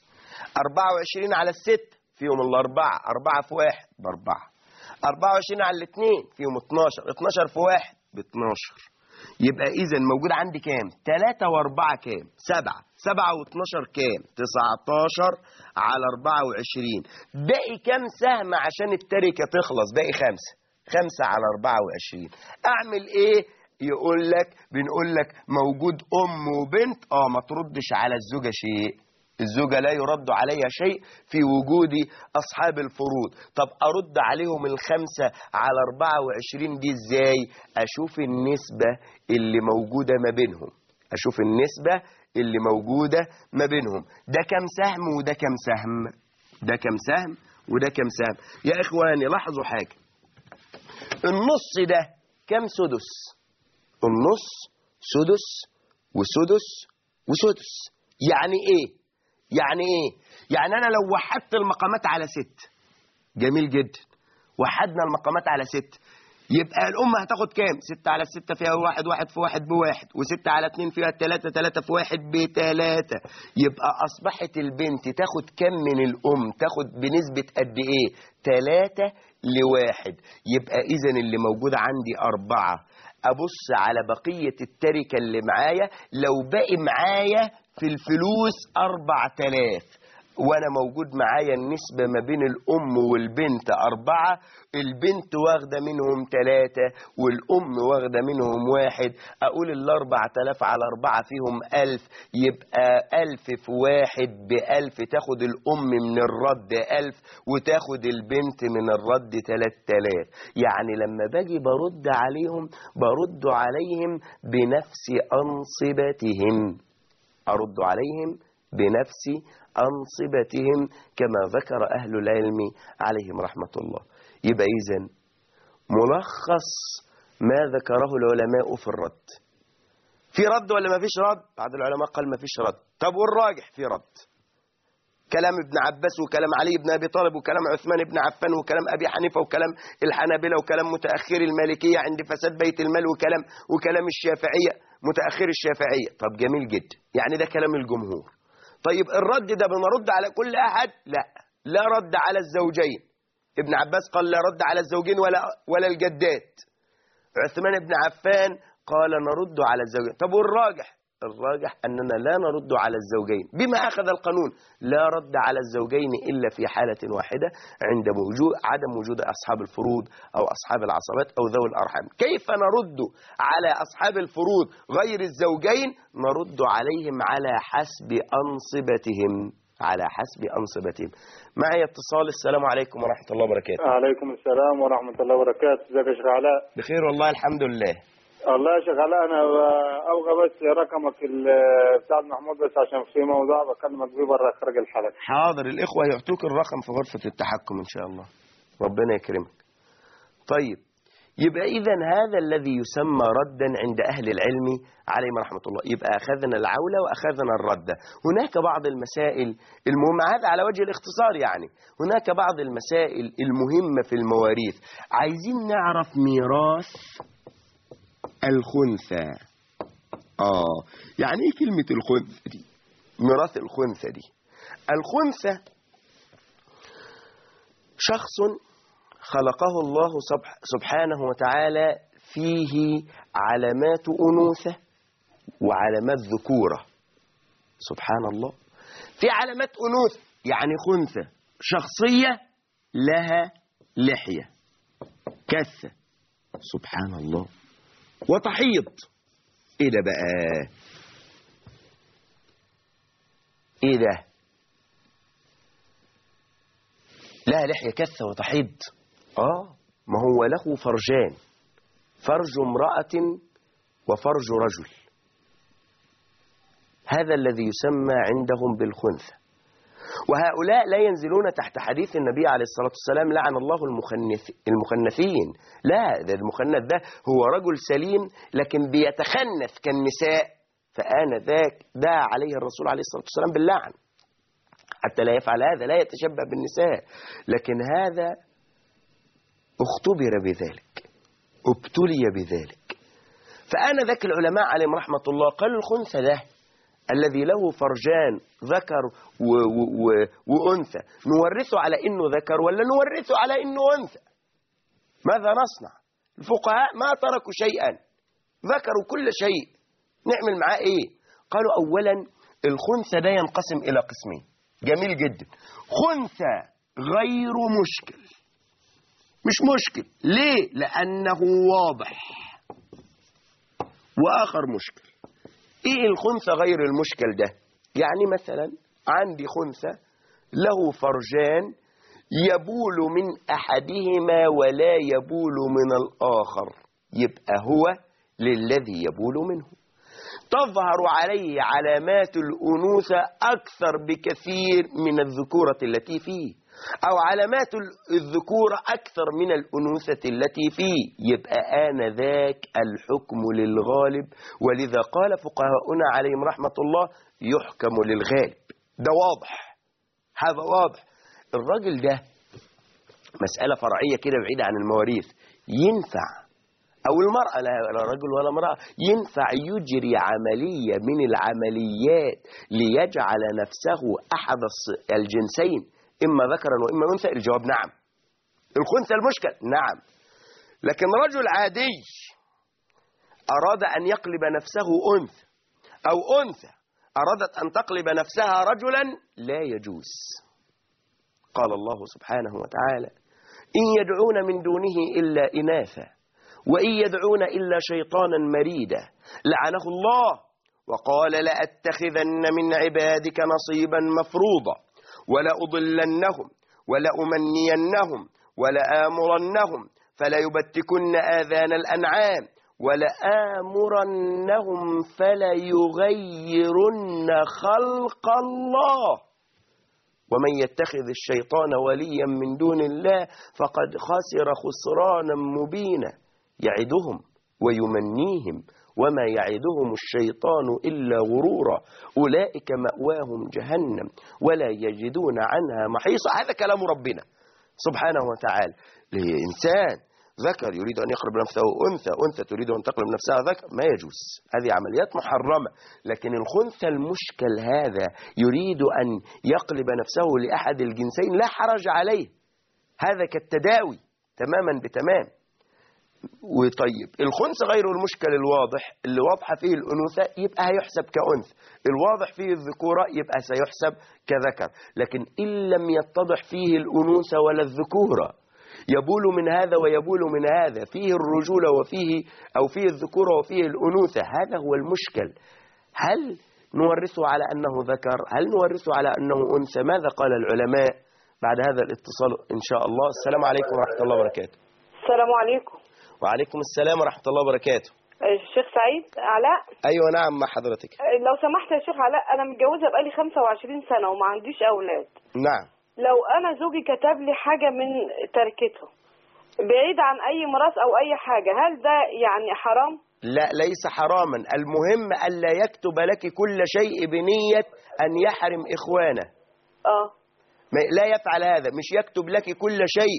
Speaker 1: 24 على 6 فيهم الأربعة، 4 في 1 ب4. 24 على 2 فيهم 12، 12 في 1 ب12. يبقى إذا موجود عندي كام؟ 3 و4 كام؟ 7. 7 و12 كام؟ 19 على 24. باقي كام سهم عشان التركة تخلص؟ باقي 5. 5 على 24. أعمل إيه؟ يقول لك بنقول لك موجود أم وبنت. ما تردش على الزوجة شيء. الزوجة لا يرد عليها شيء في وجود أصحاب الفروض. طب أرد عليهم 5 على 24 دي إزاي؟ أشوف النسبة اللي موجودة ما بينهم. أشوف النسبة اللي موجودة ما بينهم. ده كم سهم وده كم سهم؟ ده كم سهم وده كم سهم؟ يا إخواني لاحظوا حاجة. النص ده كم سدس؟ النص سدس وسدس وسدس. يعني إيه؟ يعني أنا لو وحدت المقامات على 6، جميل جدا، وحدنا المقامات على 6، يبقى الأم هتاخد كام؟ 6 على 6 فيها 1، 1 في 1 ب1، و6 على 2 فيها 3، 3 في 1 ب3. يبقى أصبحت البنت تاخد كم من الأم؟ تاخد بنسبة قد إيه؟ 3 ل1. يبقى إذا اللي موجود عندي 4. أبص على بقية التركة اللي معايا. لو باقي معايا في الفلوس 4000 وانا موجود معايا النسبة ما بين الام والبنت 4، البنت واخدة منهم 3 والام واخدة منهم 1، اقول 4000 على 4 فيهم 1000، يبقى 1000 في 1 ب1000. تاخد الام من الرد 1000 وتاخد البنت من الرد 3000. يعني لما باجي برد عليهم بنفس انصبتهم. أرد عليهم بنفس أنصبتهم كما ذكر أهل العلم عليهم رحمة الله. يبقى إذن ملخص ما ذكره العلماء في الرد. في رد ولا ما فيش رد؟ بعض العلماء قال ما فيش رد. طب والراجح في رد. كلام ابن عباس وكلام علي بن أبي طالب وكلام عثمان بن عفان وكلام أبي حنيفة وكلام الحنابلة وكلام متأخر المالكية عند فساد بيت المال وكلام الشافعية متأخر الشافعية. طب جميل جدا، يعني ده كلام الجمهور. طيب الرد ده بنرد على كل أحد؟ لا رد على الزوجين. ابن عباس قال لا رد على الزوجين ولا الجدات. عثمان بن عفان قال نرد على الزوجين. طب والراجح؟ الراجح أننا لا نرد على الزوجين. بما أخذ القانون لا رد على الزوجين إلا في حالة واحدة، عند عدم وجود أصحاب الفروض أو أصحاب العصبات أو ذوي الأرحام. كيف نرد على أصحاب الفروض غير الزوجين؟ نرد عليهم على حسب أنصبتهم. معي اتصال. السلام عليكم ورحمة الله وبركاته.
Speaker 2: وعليكم السلام ورحمة الله وبركاته. ازيك يا شيخ علاء؟
Speaker 1: بخير والله الحمد لله.
Speaker 2: الله يا شيخ علاء، انا ابغى بس رقمك بتاع محمود، بس عشان في موضوع بكلمك بيه بره خارج الحلقة.
Speaker 1: حاضر، الإخوة يعطوك الرقم في غرفة التحكم إن شاء الله، ربنا يكرمك. طيب، يبقى إذن هذا الذي يسمى ردا عند أهل العلم عليهم رحمة الله. يبقى أخذنا العولة وأخذنا الرد. هناك بعض المسائل المهمة، هذا على وجه الاختصار يعني. هناك بعض المسائل المهمة في المواريث. عايزين نعرف ميراث الخنثى. يعني ايه كلمة الخنثى دي؟ ميراث الخنثى دي. الخنثى شخص خلقه الله سبحانه وتعالى فيه علامات أنوثة وعلامات ذكورة. سبحان الله. في علامات أنوثة يعني خنثى، شخصية لها لحية كثة. سبحان الله. وتحيض. ايه ده بقى؟ ايه ده؟ لها لحية كثة وتحيض. ما هو له فرجان، فرج امرأة وفرج رجل. هذا الذي يسمى عندهم بالخنثى. وهؤلاء لا ينزلون تحت حديث النبي عليه الصلاة والسلام لعن الله المخنثين. لا، ده المخنث ده هو رجل سليم لكن بيتخنث كالنساء، فآنذاك دعا عليه الرسول عليه الصلاة والسلام باللعن حتى لا يفعل هذا، لا يتشبه بالنساء. لكن هذا اختبر بذلك، ابتلي بذلك. فآنذاك العلماء عليهم رحمة الله قالوا الخنثى ده الذي له فرجان ذكر وأنثى نورثه على إنه ذكر ولا نورثه على إنه أنثى؟ ماذا نصنع؟ الفقهاء ما تركوا شيئا، ذكروا كل شيء، نعمل معاه إيه؟ قالوا أولا الخنثى ده ينقسم إلى قسمين. جميل جدا. خنثى غير مشكل، مش مشكل ليه؟ لأنه واضح. وآخر مشكل. إيه الخنثى غير المشكل ده؟ يعني مثلا عندي خنثى له فرجان يبول من أحدهما ولا يبول من الآخر، يبقى هو للذي يبول منه. تظهر عليه علامات الأنوثة أكثر بكثير من الذكورة التي فيه، أو علامات الذكورة أكثر من الأنوثة التي فيه، يبقى آنذاك الحكم للغالب. ولذا قال فقهاؤنا عليهم رحمة الله يحكم للغالب. ده واضح، هذا واضح. الراجل ده مسألة فرعية كده بعيدة عن المواريث، ينفع أو المرأة، لا رجل ولا امرأة، ينفع يجري عملية من العمليات ليجعل نفسه أحد الجنسين إما ذكرا وإما أنثى؟ الجواب نعم. الخنثى المشكل نعم. لكن رجل عادي أراد أن يقلب نفسه أنثى، أو أنثى أرادت أن تقلب نفسها رجلا، لا يجوز. قال الله سبحانه وتعالى إن يدعون من دونه إلا إناثا وإن يدعون إلا شيطانا مريدا لعنه الله وقال لأتخذن من عبادك نصيبا مفروضا ولأضلنهم ولأمنينهم ولآمرنهم فليبتكن آذان الأنعام ولآمرنهم فليغيرن خلق الله ومن يتخذ الشيطان وليا من دون الله فقد خسر خسرانا مبينا يعدهم ويمنيهم وما يعدهم الشيطان إلا غرورا أولئك مأواهم جهنم ولا يجدون عنها محيصا. هذا كلام ربنا سبحانه وتعالى. لإنسان ذكر يريد أن يقلب نفسه أنثى، أنثى تريد أن تقلب نفسها ذكر، ما يجوز، هذه عمليات محرمة. لكن الخنثى المشكل هذا يريد أن يقلب نفسه لأحد الجنسين، لا حرج عليه، هذا كالتداوي تماما بتمام. وطيب الخنثى غير المشكل الواضح اللي واضحة فيه الأنوثة يبقى هيحسب كأنثى، الواضح فيه الذكورة يبقى سيحسب كذكر. لكن إن لم يتضح فيه الأنوثة ولا الذكورة، يبول من هذا ويبول من هذا، فيه الرجولة وفيه أو فيه الذكورة وفيه الأنوثة، هذا هو المشكل. هل نورثه على أنه ذكر؟ هل نورثه على أنه أنثى؟ ماذا قال العلماء بعد هذا الاتصال إن شاء الله؟ السلام عليكم ورحمة الله وبركاته.
Speaker 3: السلام عليكم.
Speaker 1: وعليكم السلام ورحمة الله وبركاته.
Speaker 3: الشيخ سعيد علاء.
Speaker 1: أيوة نعم مع حضرتك.
Speaker 3: لو سمحت يا شيخ علاء، أنا متجوزة بقالي 25 سنة وما عنديش أولاد.
Speaker 1: نعم.
Speaker 3: لو أنا زوجي كتب لي حاجة من تركته بعيد عن أي ميراث أو أي حاجة، هل ده يعني حرام؟
Speaker 1: لا ليس حراما، المهم ألا يكتب لك كل شيء بنية أن يحرم إخوانه. لا يفعل هذا، مش يكتب لك كل شيء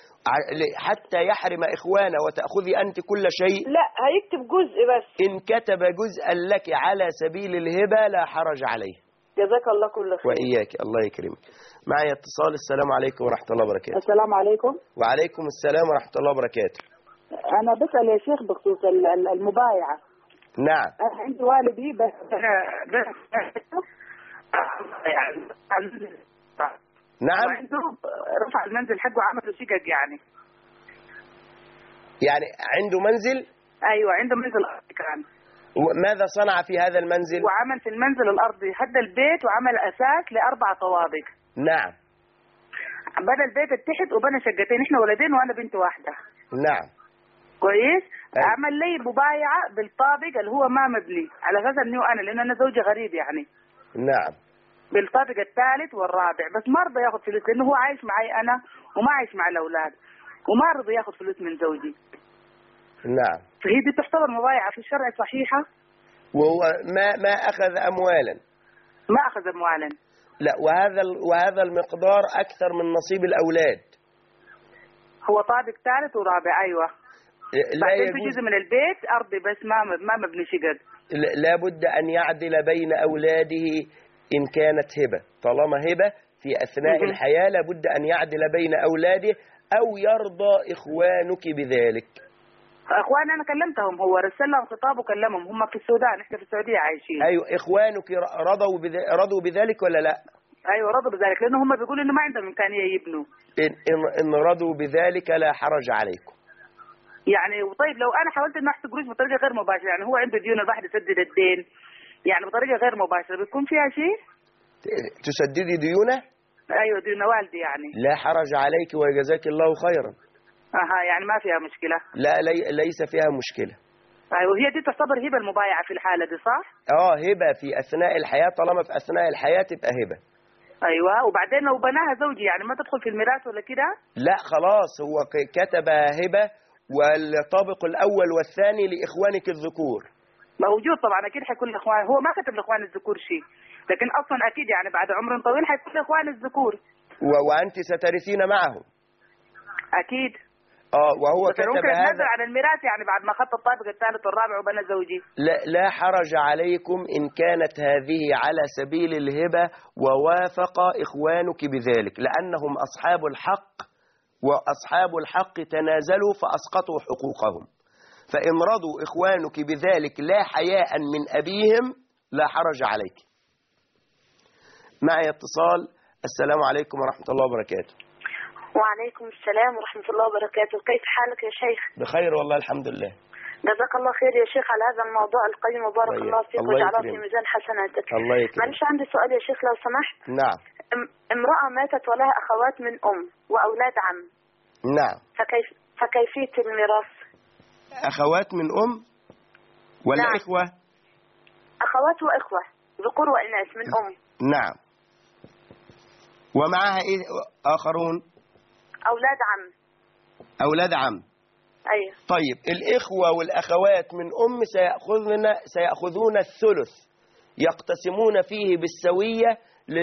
Speaker 1: حتى يحرم إخوانه وتأخذي أنت كل شيء.
Speaker 3: لا هيكتب جزء بس.
Speaker 1: إن كتب جزءا لك على سبيل الهبة لا حرج عليه.
Speaker 3: جزاك الله كل خير.
Speaker 1: وإياك، الله يكرمك. معي اتصال. السلام عليكم ورحمة الله وبركاته.
Speaker 4: السلام عليكم.
Speaker 1: وعليكم السلام ورحمة الله وبركاته.
Speaker 4: أنا بسأل يا شيخ بخصوص المبايعة.
Speaker 1: نعم.
Speaker 4: أنا عندي والدي بس
Speaker 1: نعم.
Speaker 4: وعنده رفع المنزل حقه عمله شقق
Speaker 1: يعني عنده منزل؟
Speaker 4: أيوة عنده منزل أرضي كان.
Speaker 1: ماذا صنع في هذا المنزل؟
Speaker 4: وعمل في المنزل الأرضي هدى البيت وعمل أساس ل4 طوابق.
Speaker 1: نعم.
Speaker 4: بنى البيت التحت وبنى شقتين، احنا ولدين وانا بنت واحدة.
Speaker 1: نعم.
Speaker 4: كويس. عمل لي مبايعة بالطابق اللي هو ما مبني على اساس انه انا، لان انا زوجي غريب يعني.
Speaker 1: نعم.
Speaker 4: بالطابق الثالث والرابع، بس ما رضى ياخذ فلوس لانه هو عايش معي انا وما عايش مع الاولاد، وما رضى ياخذ فلوس من زوجي.
Speaker 1: نعم.
Speaker 4: فهي دي تعتبر مبايعة في الشرع صحيحة؟
Speaker 1: وهو ما أخذ أموالا.
Speaker 4: ما أخذ أموالا.
Speaker 1: لا، وهذا المقدار أكثر من نصيب الأولاد.
Speaker 4: هو طابق ثالث ورابع. أيوة.
Speaker 1: لا
Speaker 4: بعدين
Speaker 1: يجوز.
Speaker 4: في جزء من البيت أرضي بس ما مبني شقق.
Speaker 1: لا بد أن يعدل بين أولاده إن كانت هبة. طالما هبة في أثناء الحياة لابد أن يعدل بين أولاده أو يرضى إخوانك بذلك.
Speaker 4: اخواني انا كلمتهم، هو رسل لهم خطاب وكلمهم، هم في السودان، احنا في السعوديه عايشين.
Speaker 1: ايوه، اخوانك رضوا بذلك ولا لا؟
Speaker 4: ايوه رضوا بذلك، لانه هم بيقولوا انه ما عندهم امكانيه يبنوا.
Speaker 1: ان رضوا بذلك لا حرج عليكم.
Speaker 4: يعني وطيب لو انا حاولت انه احسب قروش بطريقه غير مباشره، يعني هو عنده ديون الواحد يسدد الدين، يعني بطريقه غير مباشره بيكون فيها شيء؟
Speaker 1: تسددي ديونه؟
Speaker 4: ايوه ديون والدي يعني.
Speaker 1: لا حرج عليك وجزاك الله خيرا.
Speaker 4: يعني ما فيها مشكله.
Speaker 1: لا ليس فيها مشكله.
Speaker 4: ايوه هي دي تعتبر هبه المبايعه في الحاله دي صح؟
Speaker 1: هبه في اثناء الحياه، طالما في اثناء الحياه تبقى هبه.
Speaker 4: ايوه، وبعدين لو بناها زوجي يعني ما تدخل في الميراث ولا كده؟
Speaker 1: لا خلاص، هو كتب هبه والطابق الاول والثاني لاخوانك الذكور.
Speaker 4: موجود طبعا، اكيد حيكون لاخوان، هو ما كتب لاخوان الذكور شيء، لكن اصلا اكيد يعني بعد عمر طويل حيكون لاخوان الذكور.
Speaker 1: وانت سترثين معهم.
Speaker 4: اكيد.
Speaker 1: وهو كتب
Speaker 4: ممكن
Speaker 1: هذا.
Speaker 4: يتنازل عن الميراث يعني بعد ما اخذت الطابق الثالث والرابع وبنى زوجي.
Speaker 1: لا حرج عليكم إن كانت هذه على سبيل الهبة ووافق إخوانك بذلك، لأنهم أصحاب الحق، وأصحاب الحق تنازلوا فأسقطوا حقوقهم. فإن رضوا إخوانك بذلك لا حياء من أبيهم لا حرج عليك. معي اتصال. السلام عليكم ورحمة الله وبركاته.
Speaker 5: وعليكم السلام ورحمة الله وبركاته. كيف حالك يا شيخ؟
Speaker 1: بخير والله الحمد لله.
Speaker 5: جزاك الله خير يا شيخ على هذا الموضوع القيم وبارك الله فيك وجعله في ميزان حسناتك.
Speaker 1: الله يكرمك.
Speaker 5: معلش عندي سؤال يا شيخ لو سمحت.
Speaker 1: نعم.
Speaker 5: امرأة ماتت ولها أخوات من أم وأولاد عم.
Speaker 1: نعم.
Speaker 5: فكيفية الميراث؟
Speaker 1: أخوات من أم ولا
Speaker 5: نعم.
Speaker 1: إخوة؟
Speaker 5: أخوات وإخوة ذكور وإناث من أم.
Speaker 1: نعم. ومعها إيه آخرون؟
Speaker 5: أولاد عم.
Speaker 1: أولاد عم.
Speaker 5: أيوه.
Speaker 1: طيب الإخوة والأخوات من أم سيأخذون الثلث، يقتسمون فيه بالسوية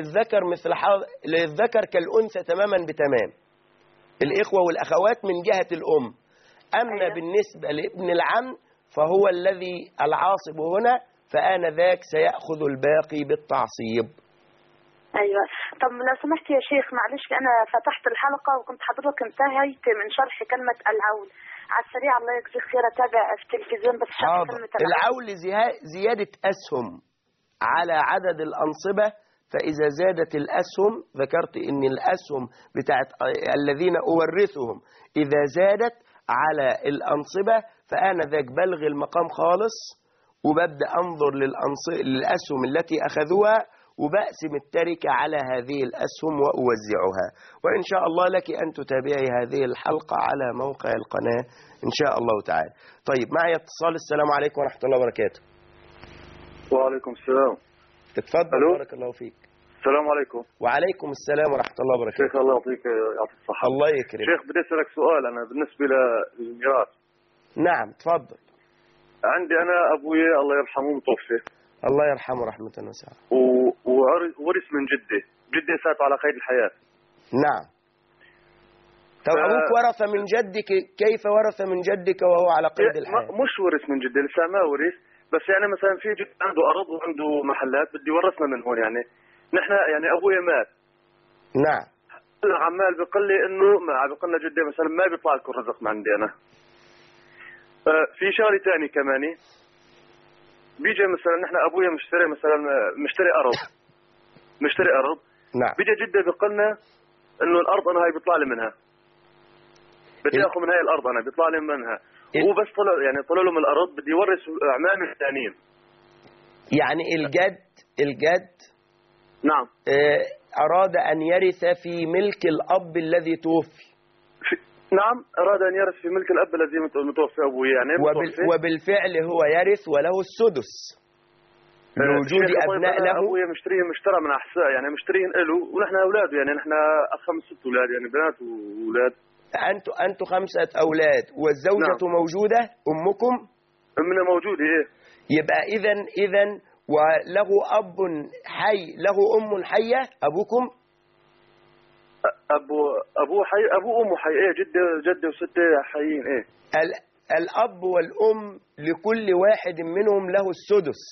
Speaker 1: للذكر كالأنثى تماما بتمام. الإخوة والأخوات من جهة الأم. أما
Speaker 5: أيوه.
Speaker 1: بالنسبة لابن العم فهو الذي العاصب هنا، فآنذاك سيأخذ الباقي بالتعصيب.
Speaker 5: ايوه. طب لو سمحت يا شيخ معلش، انا فتحت الحلقه وكنت حضرتك انتهيت من شرح كلمه العول. على السريع الله يجزيك خير اتابع في التلفزيون بس شرح كلمه
Speaker 1: العول زياده اسهم على عدد الانصبه، فاذا زادت الاسهم ذكرت ان الاسهم بتاعت الذين اورثهم اذا زادت على الانصبه فآنذاك بلغ المقام خالص، وببدا انظر للاسهم التي اخذوها وبقسم التركة على هذه الأسهم وأوزعها. وإن شاء الله لك أن تتابعي هذه الحلقة على موقع القناة إن شاء الله تعالى. طيب معي اتصال. السلام عليكم ورحمة الله وبركاته.
Speaker 2: وعليكم السلام.
Speaker 1: اتفضل. بارك الله فيك.
Speaker 2: السلام عليكم.
Speaker 1: وعليكم السلام ورحمة الله وبركاته.
Speaker 2: شيخ الله يعطيك الصحة.
Speaker 1: الله يكرمك.
Speaker 2: شيخ بدي أسألك سؤال أنا بالنسبة للميراث.
Speaker 1: نعم تفضل.
Speaker 2: عندي أنا أبوي الله يرحمه متوفي.
Speaker 1: الله يرحمه رحمة واسعة.
Speaker 2: وورث من جدي ساته على قيد الحياة.
Speaker 1: نعم. طب أبوك ورث من جدك، كيف ورث من جدك وهو على قيد الحياة؟
Speaker 2: مش ورث من جدي، لسه ما ورث، بس يعني مثلا في جد عنده أرض وعنده محلات بدي ورثنا من هون، يعني نحن يعني أبويا مات.
Speaker 1: نعم.
Speaker 2: عمال بيقول لي إنه بيقول لنا جدي مثلا ما بيطلع لكم رزق من عندي أنا. في شغلة ثاني كمان، بيجي مثلا نحن ابويا مشتري ارض. نعم. بيجي جدي بيقول لنا انه الارض انا هاي بيطلع لي منها، بدي اخذ من هاي الارض انا بيطلع لي منها. هو بس طلع له من الارض بدي يورث اعمامي الثانيين.
Speaker 1: يعني الجد
Speaker 2: نعم.
Speaker 1: اراد ان يرث في ملك الاب الذي توفي.
Speaker 2: نعم اراد ان يرث في ملك الاب الذي متوفي ابوي يعني.
Speaker 1: وبالفعل هو يرث وله السدس. لوجود أبناء له.
Speaker 2: أبويا مشترى من أحساء، يعني مشترين له ونحن أولاده، يعني نحن 5 أولاد، يعني بنات وأولاد.
Speaker 1: أنتوا 5 أولاد والزوجة
Speaker 2: نعم.
Speaker 1: موجودة، أمكم؟
Speaker 2: أمنا موجودة إيه.
Speaker 1: يبقى إذن وله أب حي، له أم حية. أبوكم؟
Speaker 2: أبوه حي، أبوه وأمه حي، إيه جدة وستة حيين، إيه.
Speaker 1: الأب والأم لكل واحد منهم له السدس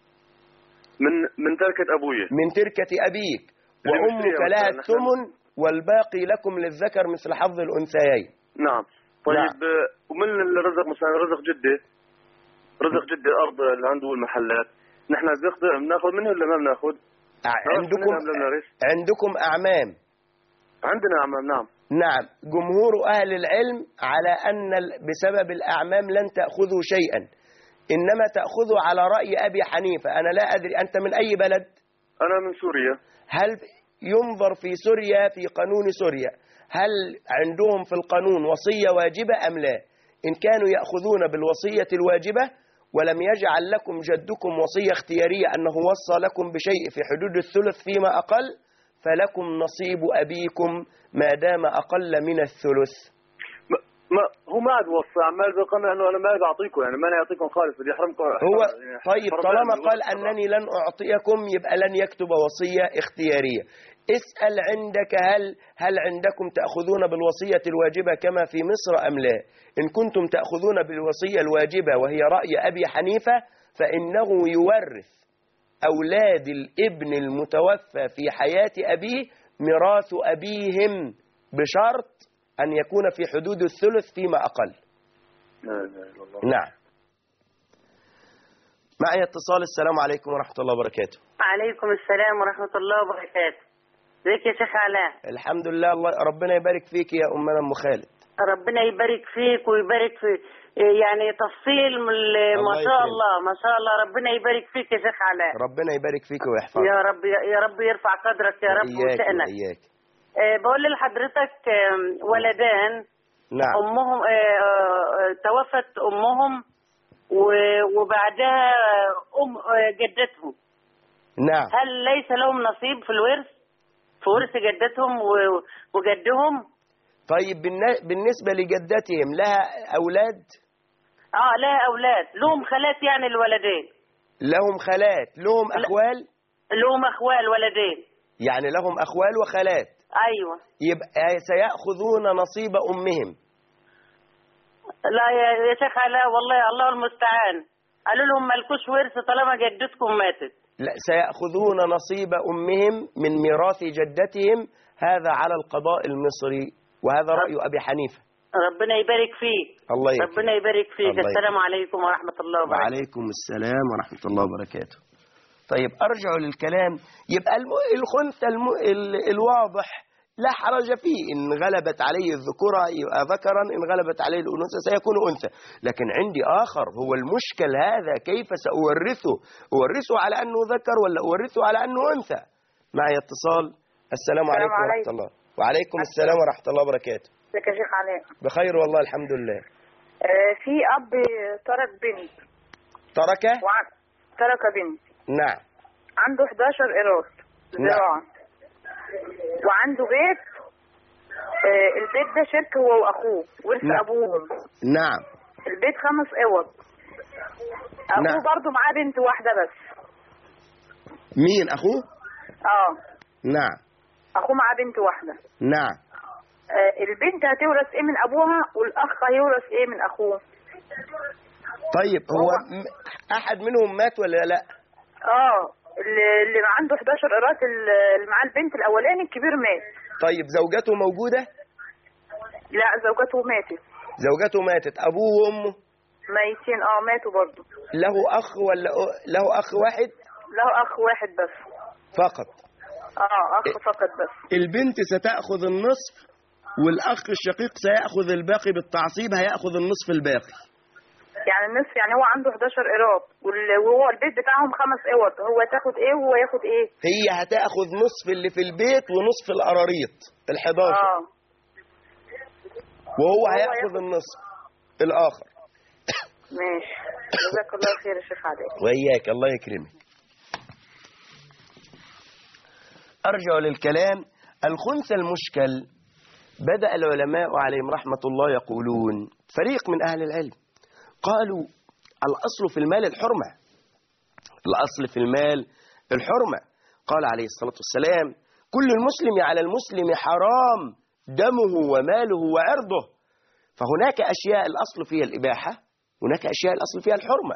Speaker 2: من تركة أبويا،
Speaker 1: من تركة أبيك، وأمك لها الثمن والباقي لكم للذكر مثل حظ الأنثيين.
Speaker 2: نعم. طيب نعم. ومن الرزق مثلا رزق جدة الأرض اللي عنده المحلات، نحن بناخذ منه ولا ما بناخذ؟
Speaker 1: عندكم أعمام؟
Speaker 2: عندنا أعمام. نعم.
Speaker 1: نعم. جمهور أهل العلم على أن بسبب الأعمام لن تأخذوا شيئا، إنما تأخذوا على رأي أبي حنيفة. أنا لا أدري أنت من أي بلد؟
Speaker 2: أنا من سوريا.
Speaker 1: هل ينظر في سوريا في قانون سوريا هل عندهم في القانون وصية واجبة أم لا؟ إن كانوا يأخذون بالوصية الواجبة ولم يجعل لكم جدكم وصية اختيارية أنه وصى لكم بشيء في حدود الثلث فيما أقل، فلكم نصيب أبيكم ما دام أقل من الثلث.
Speaker 2: ما هو ما عاد وصى، عمال بيقول انه انا ما بعطيكم، يعني ما انا اعطيكم خالص، بدي احرمكم.
Speaker 1: هو طيب طالما قال انني لن اعطيكم يبقى لن يكتب وصية اختيارية. اسأل عندك هل عندكم تأخذون بالوصية الواجبة كما في مصر أم لا؟ إن كنتم تأخذون بالوصية الواجبة وهي رأي أبي حنيفة فإنه يورث أولاد الابن المتوفى في حياة أبيه ميراث أبيهم بشرط أن يكون في حدود الثلث فيما أقل. نعم. معي اتصال. السلام عليكم ورحمة الله وبركاته.
Speaker 6: وعليكم السلام ورحمة الله وبركاته. ازيك يا شيخ علاء؟
Speaker 1: الحمد لله. الله ربنا يبارك فيك يا أمنا أم خالد.
Speaker 6: ربنا يبارك فيك ويبارك في يعني تفصيل ما شاء الله ما شاء الله. ربنا يبارك فيك يا شيخ علاء.
Speaker 1: ربنا يبارك فيك ويحفظك
Speaker 6: يا رب. يا رب يرفع قدرك يا رب وشأنك.
Speaker 1: إياك.
Speaker 6: بقول لحضرتك ولدان.
Speaker 1: نعم.
Speaker 6: أمهم توفت أمهم وبعدها جدتهم.
Speaker 1: نعم.
Speaker 6: هل ليس لهم نصيب في الورث، في ورث جدتهم وجدهم؟
Speaker 1: طيب بالنسبة لجدتهم لها أولاد؟
Speaker 6: لها أولاد، لهم خالات يعني الولدين.
Speaker 1: لهم خالات، لهم أخوال؟
Speaker 6: لهم أخوال ولدين.
Speaker 1: يعني لهم أخوال وخالات.
Speaker 6: أيوة.
Speaker 1: يبقى سيأخذون نصيب أمهم.
Speaker 6: لا يا شيخ علاء والله الله المستعان، قالوا لهم مالكوش ورث طالما جدتكم ماتت.
Speaker 1: لا، سيأخذون نصيب أمهم من ميراث جدتهم، هذا على القضاء المصري وهذا رأي أبي حنيفة.
Speaker 6: ربنا يبارك فيك.
Speaker 1: الله يبارك.
Speaker 6: ربنا يبارك فيك. السلام عليكم ورحمة الله وبركاته.
Speaker 1: وعليكم السلام ورحمة الله وبركاته. طيب أرجع للكلام. يبقى الخنثى الواضح لا حرج فيه، إن غلبت عليه الذكورة يبقى ذكرا، إن غلبت عليه الأنوثة سيكون أنثى. لكن عندي آخر هو المشكل هذا، كيف سأورثه؟ أورثه على أنه ذكر ولا أورثه على أنه أنثى؟ معي اتصال. السلام عليكم ورحمة الله. وعليكم السلام ورحمة الله وبركاته.
Speaker 5: ازيك يا شيخ علاء؟
Speaker 1: بخير والله الحمد لله.
Speaker 5: في أب ترك بنت. ترك بنت.
Speaker 1: نعم.
Speaker 5: عنده 11 قيراط زراعة.
Speaker 1: نعم.
Speaker 5: وعنده بيت. البيت ده شركة هو وأخوه ورث
Speaker 1: نعم.
Speaker 5: أبوهم.
Speaker 1: نعم.
Speaker 5: البيت 5 أوض. أخوه
Speaker 1: نعم.
Speaker 5: برضه معاه بنت واحدة بس.
Speaker 1: مين أخوه؟
Speaker 5: نعم. أخوه معاه بنت واحدة.
Speaker 1: نعم.
Speaker 5: البنت هتورث إيه من أبوها والأخ هيورث إيه من أخوه؟
Speaker 1: طيب هو أحد منهم مات ولا لا؟
Speaker 5: اللي عنده 11 قيراط اللي معاه البنت الأولاني الكبير مات.
Speaker 1: طيب زوجته موجودة؟
Speaker 5: لا زوجته ماتت.
Speaker 1: زوجته ماتت. أبوه وأمه؟
Speaker 5: ميتين. ماتوا برضه.
Speaker 1: له أخ ولا له أخ واحد؟
Speaker 5: له أخ واحد بس.
Speaker 1: فقط؟
Speaker 5: أخ فقط بس.
Speaker 1: البنت ستأخذ النصف والأخ الشقيق سيأخذ الباقي بالتعصيب، هيأخذ النصف الباقي.
Speaker 5: يعني النصف، يعني هو عنده 11 قيراط وهو البيت بتاعهم 5 اوض، هو تاخد ايه وهو ياخد ايه؟
Speaker 1: هي هتاخد نصف اللي في البيت ونصف القراريط ال11. وهو هياخد النصف الآخر.
Speaker 5: ماشي. جزاك الله خير يا شيخ علاء.
Speaker 1: وإياك. الله يكرمك. أرجع للكلام. الخنثى المشكل بدأ العلماء عليهم رحمة الله يقولون، فريق من أهل العلم قالوا الأصل في المال الحرمة، الأصل في المال الحرمة. قال عليه الصلاة والسلام كل المسلم على المسلم حرام دمه وماله وعرضه. فهناك أشياء الأصل فيها الإباحة، هناك أشياء الأصل فيها الحرمة.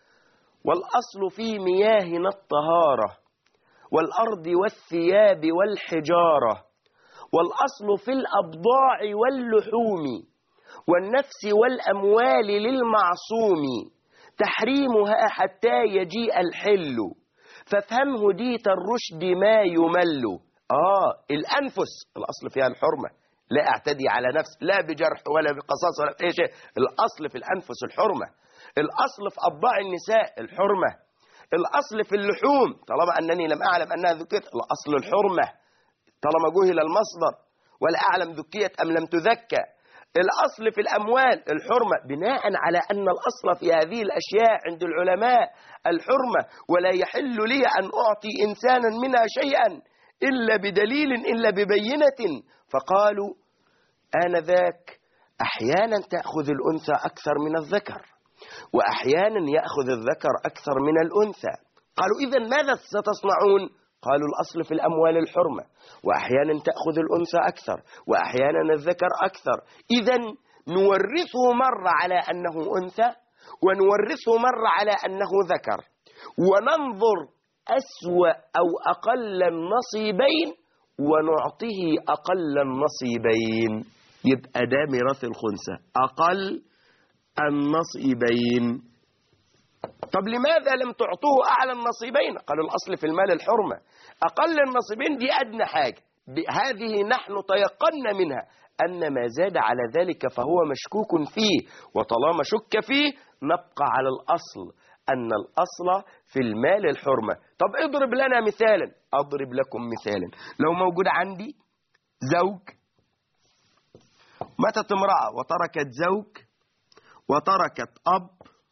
Speaker 1: والأصل في مياهنا الطهارة والأرض والثياب والحجارة، والأصل في الأبضاع واللحوم والنفس والأموال للمعصوم تحريمها حتى يجيء الحل، فافهمه ديت الرشد ما يمل. الأنفس الأصل فيها الحرمة، لا أعتدي على نفس لا بجرح ولا بقصاص ولا بأي شيء، الأصل في الأنفس الحرمة. الأصل في أبضاع النساء الحرمة. الأصل في اللحوم طالما أنني لم أعلم أنها ذكيت الأصل الحرمة، طالما جهل المصدر ولا أعلم ذكيت أم لم تذكى. الأصل في الأموال الحرمة، بناء على أن الأصل في هذه الأشياء عند العلماء الحرمة، ولا يحل لي أن أعطي إنسانا منها شيئا إلا بدليل إلا ببينة. فقالوا آنذاك أحيانا تأخذ الأنثى أكثر من الذكر، وأحيانا يأخذ الذكر أكثر من الأنثى. قالوا إذن ماذا ستصنعون؟ قالوا الأصل في الأموال الحرمة، وأحيانا تأخذ الأنثى أكثر وأحيانا الذكر أكثر. إذن نورثه مرة على أنه أنثى ونورثه مرة على أنه ذكر، وننظر أسوأ أو أقل النصيبين ونعطيه أقل النصيبين. يبقى ده ميراث الخنثى، أقل النصيبين. طب لماذا لم تعطوه أعلى النصيبين؟ قالوا الأصل في المال الحرمة، أقل النصيبين دي أدنى حاجة، هذه نحن تيقنا منها أن ما زاد على ذلك فهو مشكوك فيه، وطالما شك فيه نبقى على الأصل أن الأصل في المال الحرمة. طب اضرب لنا مثالا. أضرب لكم مثالا. لو موجود عندي زوج، ماتت امرأة وتركت زوج وتركت أب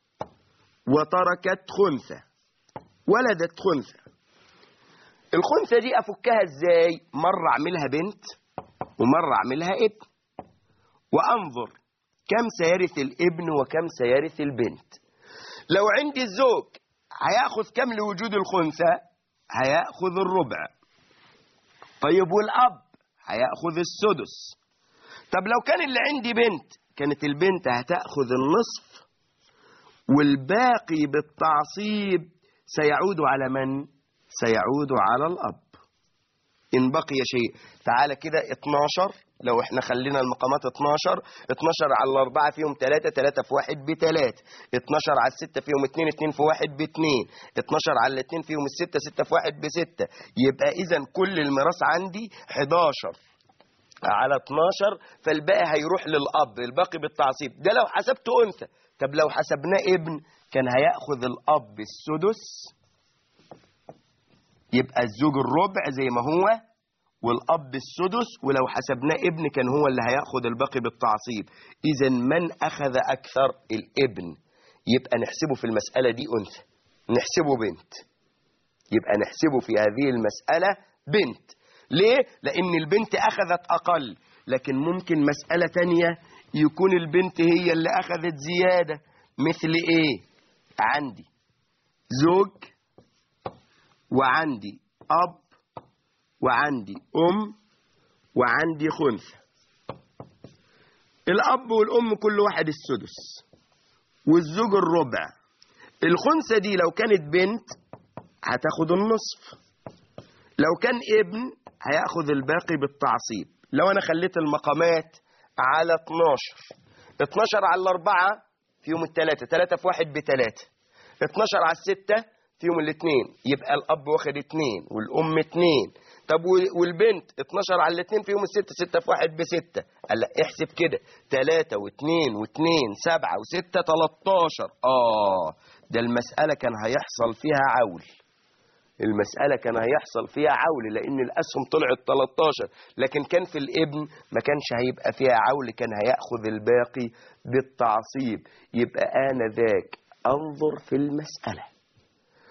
Speaker 1: وتركت خنثى، ولدت خنثى. الخنثى دي أفكها إزاي؟ مرة أعملها بنت ومرة أعملها ابن، وأنظر كم سيرث الابن وكم سيرث البنت. لو عندي الزوج هيأخذ كم لوجود الخنثى؟ هيأخذ الربع. طيب والأب هيأخذ السدس. طب لو كان اللي عندي بنت، كانت البنت هتأخذ النصف، والباقي بالتعصيب سيعود على من؟ سيعود على الأب إن بقي شيء. تعالى كده 12، لو احنا خلينا المقامات 12 على 4 فيهم 3 في 1 ب3، 12 على 6 فيهم 2 في 1 ب2، 12 على 2 فيهم 6 في 1 ب6. يبقى إذن كل الميراث عندي 11 على 12، فالباقي هيروح للأب، الباقي بالتعصيب. ده لو حسبته أنثى. طب لو حسبناه ابن كان هيأخذ الأب السدس، يبقى الزوج الربع زي ما هو والأب السدس، ولو حسبناه ابن كان هو اللي هيأخذ الباقي بالتعصيب. إذن من أخذ أكثر؟ الابن. يبقى نحسبه في المسألة دي أنثى، نحسبه بنت. يبقى نحسبه في هذه المسألة بنت. ليه؟ لأن البنت أخذت أقل، لكن ممكن مسألة تانية يكون البنت هي اللي أخذت زيادة. مثل إيه؟ عندي زوج وعندي أب وعندي أم وعندي خنثى. الأب والأم كل واحد السدس والزوج الربع. الخنثى دي لو كانت بنت هتاخد النصف، لو كان ابن هياخد الباقي بالتعصيب. لو أنا خليت المقامات على 12 على 4 فيهم 3 في 1 ب3، 12 على 6 فيهم الاثنين، يبقى الأب واخد 2 والأم 2. طب والبنت 12 على 2 فيهم 6 في 1 ب6. قال لا احسب كده 3 و2 و2 7 و6 13. ده المسألة كان هيحصل فيها عول، المسألة كان هيحصل فيها عول لأن الأسهم طلعت 13، لكن كان في الابن ما كانش هيبقى فيها عول، كان هيأخذ الباقي بالتعصيب. يبقى آنذاك أنظر في المسألة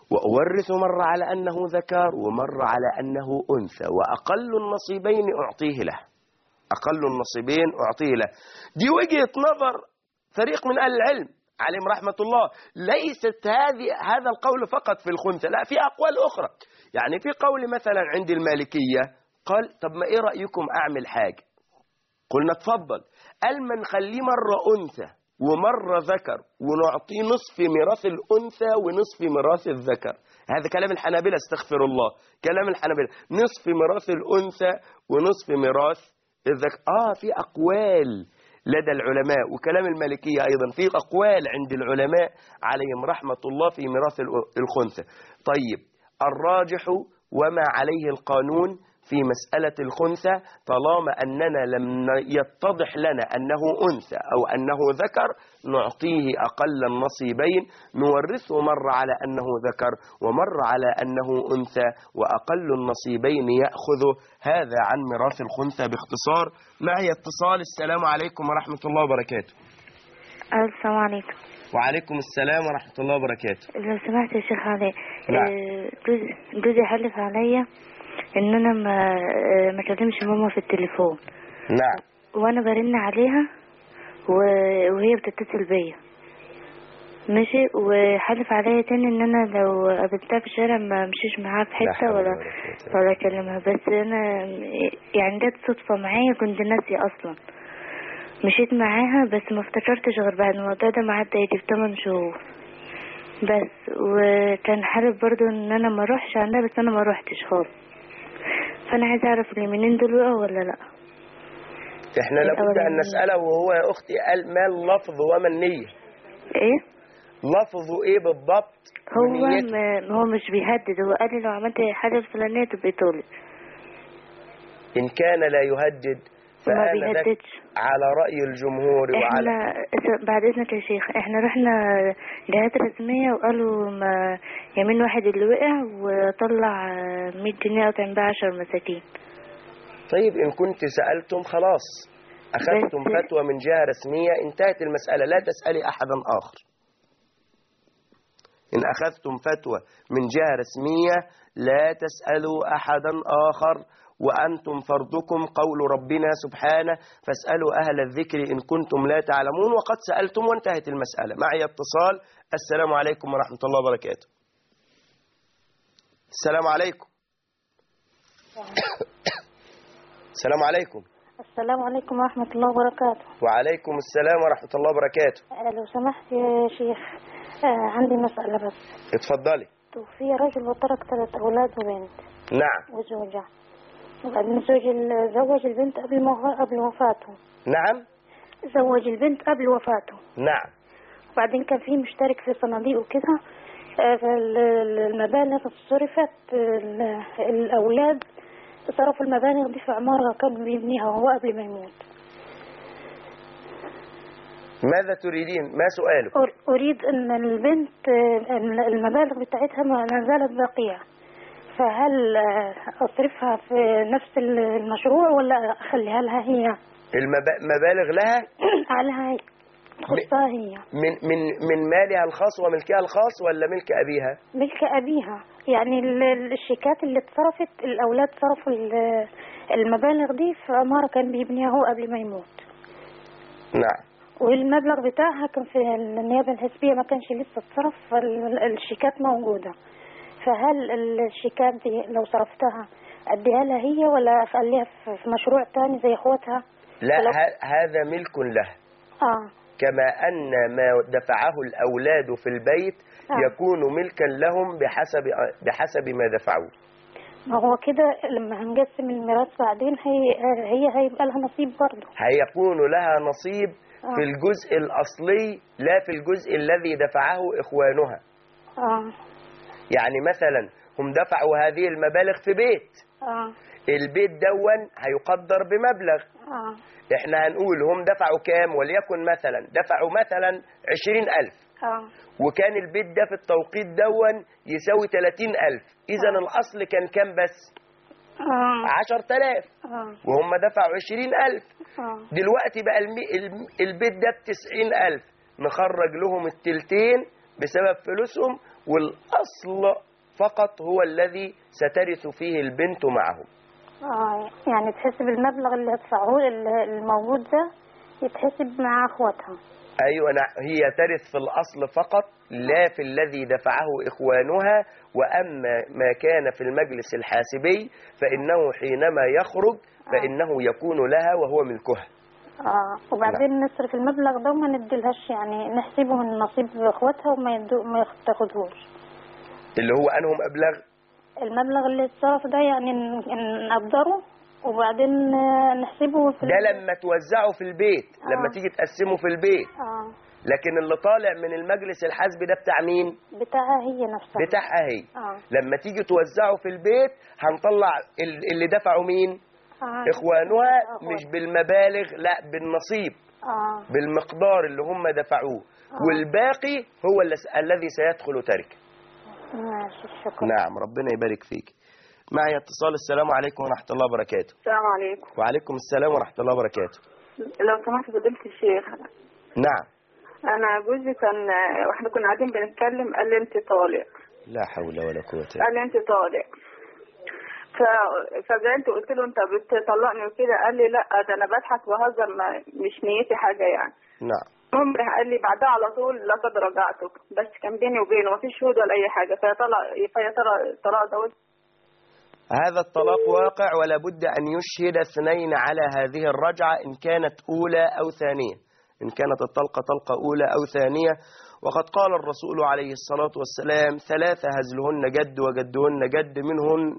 Speaker 1: وأورث مرة على أنه ذكر ومرة على أنه أنثى، وأقل النصيبين أعطيه له، أقل النصيبين أعطيه له. دي وجهة نظر فريق من أهل العلم عليهم رحمة الله. ليست هذا القول فقط في الخنثى، لا، في أقوال أخرى. يعني في قول مثلا عند المالكية قال طب ما إيه رأيكم أعمل حاجة؟ قلنا تفضل. قال ما نخليه مرة أنثى ومرة ذكر ونعطيه نصف ميراث الأنثى ونصف ميراث الذكر. هذا كلام الحنابلة، استغفر الله، كلام الحنابلة، نصف ميراث الأنثى ونصف ميراث الذكر. في أقوال لدى العلماء، وكلام المالكية أيضا في أقوال عند العلماء عليهم رحمة الله في ميراث الخنثى. طيب، الراجح وما عليه القانون في مسألة الخنثى طالما أننا لم يتضح لنا أنه أنثى أو أنه ذكر نعطيه أقل النصيبين، نورثه مرة على أنه ذكر ومرة على أنه أنثى، وأقل النصيبين يأخذه. هذا عن ميراث الخنثى باختصار. معي اتصال. السلام عليكم ورحمة الله وبركاته.
Speaker 7: السلام عليكم.
Speaker 1: وعليكم السلام ورحمة الله وبركاته.
Speaker 7: لو سمحت يا شيخ علي،
Speaker 1: نعم.
Speaker 7: جوزي حلف عليا ان انا ما اكلمش ماما في التليفون.
Speaker 1: نعم.
Speaker 7: وانا برن عليها وهي بتتصل بيا، ماشي، وحلف عليا تاني ان انا لو قابلتها في الشارع ما امشيش معاها في حته ولا اكلمها. بس انا يعني جت صدفه معايا، كنت ناسيه اصلا، مشيت معاها بس ما افتكرتش غير بعد الموضوع ده معدى يجي 8 شهور بس. وكان حالف برضو ان انا ما اروحش عندها، بس انا ما روحتش خالص. فانا عايزه اعرف اليمينين دول وقعوا ولا لا.
Speaker 1: احنا لابد ان نساله. وهو يا اختي قال ما اللفظ وما النيه؟
Speaker 7: ايه
Speaker 1: لفظه ايه بالضبط؟
Speaker 7: هو مش بيهدد. هو قال لي لو عملت حاجه الفلانيه تبقى طالق.
Speaker 1: ان كان لا يهدد
Speaker 7: ما بيهددش
Speaker 1: على رأي الجمهور.
Speaker 7: احنا بعد اذنك يا شيخ، احنا رحنا جهات رسمية وقالوا ما يمين واحد اللي وقع وطلع 100 جنيه أطعم بها 10 مساكين.
Speaker 1: طيب إن كنت سألتم خلاص، أخذتم فتوى من جهة رسمية، انتهت المسألة، لا تسألي أحدا آخر. إن أخذتم فتوى من جهة رسمية لا تسألوا أحدا آخر، وأنتم فرضكم قول ربنا سبحانه فاسألوا أهل الذكر إن كنتم لا تعلمون. وقد سألتم وانتهت المسألة. معي اتصال. السلام عليكم ورحمة الله وبركاته. السلام عليكم. السلام عليكم.
Speaker 7: السلام عليكم ورحمة الله وبركاته.
Speaker 1: وعليكم السلام ورحمة الله وبركاته.
Speaker 7: لو سمحت يا شيخ، عندي مسألة بس.
Speaker 1: اتفضلي.
Speaker 7: توفي رجل وترك 3 أولاد وبنت.
Speaker 1: نعم.
Speaker 7: وزوجة. وبعدين زوج البنت قبل وفاته.
Speaker 1: نعم.
Speaker 7: زوج البنت قبل وفاته.
Speaker 1: نعم.
Speaker 7: وبعدين كان في مشترك في صناديق وكده، فالمبالغ صرفت، الأولاد صرفوا المبالغ دي في عمارة كان بيبنيها وهو قبل ما يموت.
Speaker 1: ماذا تريدين؟ ما سؤالك؟
Speaker 7: أريد أن البنت المبالغ بتاعتها ما زالت باقية، فهل أصرفها في نفس المشروع ولا أخليها لها هي؟
Speaker 1: المبالغ لها؟
Speaker 7: عليها هي، تخصها هي.
Speaker 1: من مالها الخاص وملكها الخاص ولا ملك أبيها؟
Speaker 7: ملك أبيها. يعني الشيكات اللي اتصرفت، الأولاد صرفوا المبالغ دي في عمارة كان بيبنيها هو قبل ما يموت.
Speaker 1: نعم.
Speaker 7: والمبلغ بتاعها كان في النيابة الحزبية ما كانش لسه اتصرف، فالشيكات موجودة. فهل الشيكات دي لو صرفتها أديها لها هي ولا أخليها في مشروع تاني زي أخواتها؟
Speaker 1: لا، هذا ملك له. كما أن ما دفعه الأولاد في البيت يكون ملكا لهم بحسب ما دفعوه.
Speaker 7: ما هو كده لما هنقسم الميراث بعدين هي هيبقى لها نصيب برضه.
Speaker 1: هيكون لها نصيب في الجزء الأصلي لا في الجزء الذي دفعه إخوانها. يعني مثلا هم دفعوا هذه المبالغ في بيت. البيت دون هيقدر بمبلغ. احنا هنقول هم دفعوا كام، وليكن مثلا دفعوا مثلا 20,000. وكان البيت ده في التوقيت دون يساوي 30,000. إذا الأصل كان كام بس؟ 10,000. وهم دفعوا 20,000. دلوقتي بقى البيت ده ب90,000. نخرج لهم التلتين بسبب فلوسهم والأصل فقط هو الذي سترث فيه البنت معهم.
Speaker 8: يعني تحسب المبلغ اللي هتدفعه الموجود ده يتحسب مع اخواتها.
Speaker 1: أيوة، هي ترث في الأصل فقط، لا في الذي دفعه إخوانها. وأما ما كان في المجلس الحاسبي فإنه حينما يخرج فإنه يكون لها وهو ملكها.
Speaker 8: وبعدين نصرف المبلغ ده وما نديلهاش، يعني نحسبه من نصيب اخواتها وما تاخدهوش.
Speaker 1: اللي هو أنهم أبلغ
Speaker 8: المبلغ اللي اتصرف ده، يعني نقدره وبعدين نحسبه في
Speaker 1: ده لما توزعه في البيت. لما تيجي تقسمه في البيت. لكن اللي طالع من المجلس الحزبي ده بتاع مين؟
Speaker 8: بتاعها هي نفسها.
Speaker 1: بتاعها هي. لما تيجي توزعه في البيت هنطلع اللي دفعوا مين؟ إخوانها، مش بالمبالغ، لا بالنصيب. بالمقدار اللي هم دفعوه. والباقي هو الذي سيدخل تركه.
Speaker 8: ماشي، شكرا.
Speaker 1: نعم، ربنا يبارك فيك. معي اتصال. السلام عليكم ورحمة الله وبركاته.
Speaker 9: السلام عليكم.
Speaker 1: وعليكم السلام ورحمة الله وبركاته.
Speaker 9: لو سمحت فضيلة الشيخ.
Speaker 1: نعم.
Speaker 9: أنا جوزي كان واحنا كنا قاعدين بنتكلم قال لي أنت طالق.
Speaker 1: لا حول ولا قوة.
Speaker 9: قال لي أنت طالق. فزعلت وقلت له أنت بتطلقني وكده. قال لي لا، ده أنا بضحك وهزر، مش نيتي حاجة يعني.
Speaker 1: نعم.
Speaker 9: المهم قال لي بعدها على طول لقد رجعتك، بس كان بيني وبينه ما فيش شهود ولا أي حاجة. فيا ترى الطلاق ده
Speaker 1: هذا الطلاق واقع، ولا بد أن يشهد اثنين على هذه الرجعة إن كانت أولى أو ثانية. إن كانت الطلقة طلقة أولى أو ثانية. وقد قال الرسول عليه الصلاة والسلام: 3 هزلهن جد وجدهن جد، منهم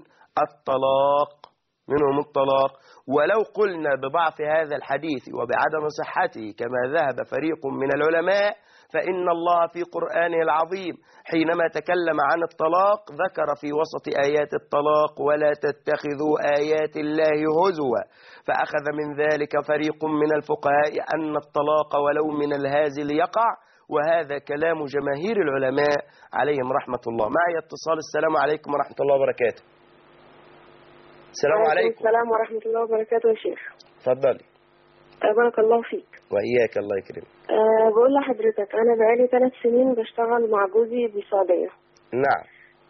Speaker 1: الطلاق. ولو قلنا بضعف هذا الحديث وبعدم صحته كما ذهب فريق من العلماء، فإن الله في قرآنه العظيم حينما تكلم عن الطلاق ذكر في وسط آيات الطلاق: ولا تتخذوا آيات الله هزوا. فأخذ من ذلك فريق من الفقهاء أن الطلاق ولو من الهازل يقع، وهذا كلام جماهير العلماء عليهم رحمة الله. معي اتصال. السلام عليكم ورحمة الله وبركاته. السلام عليكم.
Speaker 10: السلام ورحمة الله وبركاته يا شيخ.
Speaker 1: تفضلي.
Speaker 10: بارك الله فيك.
Speaker 1: وإياك، الله يكرمك.
Speaker 10: بقول لحضرتك أنا بقالي 3 سنين بشتغل مع جوزي بالسعودية.
Speaker 1: نعم.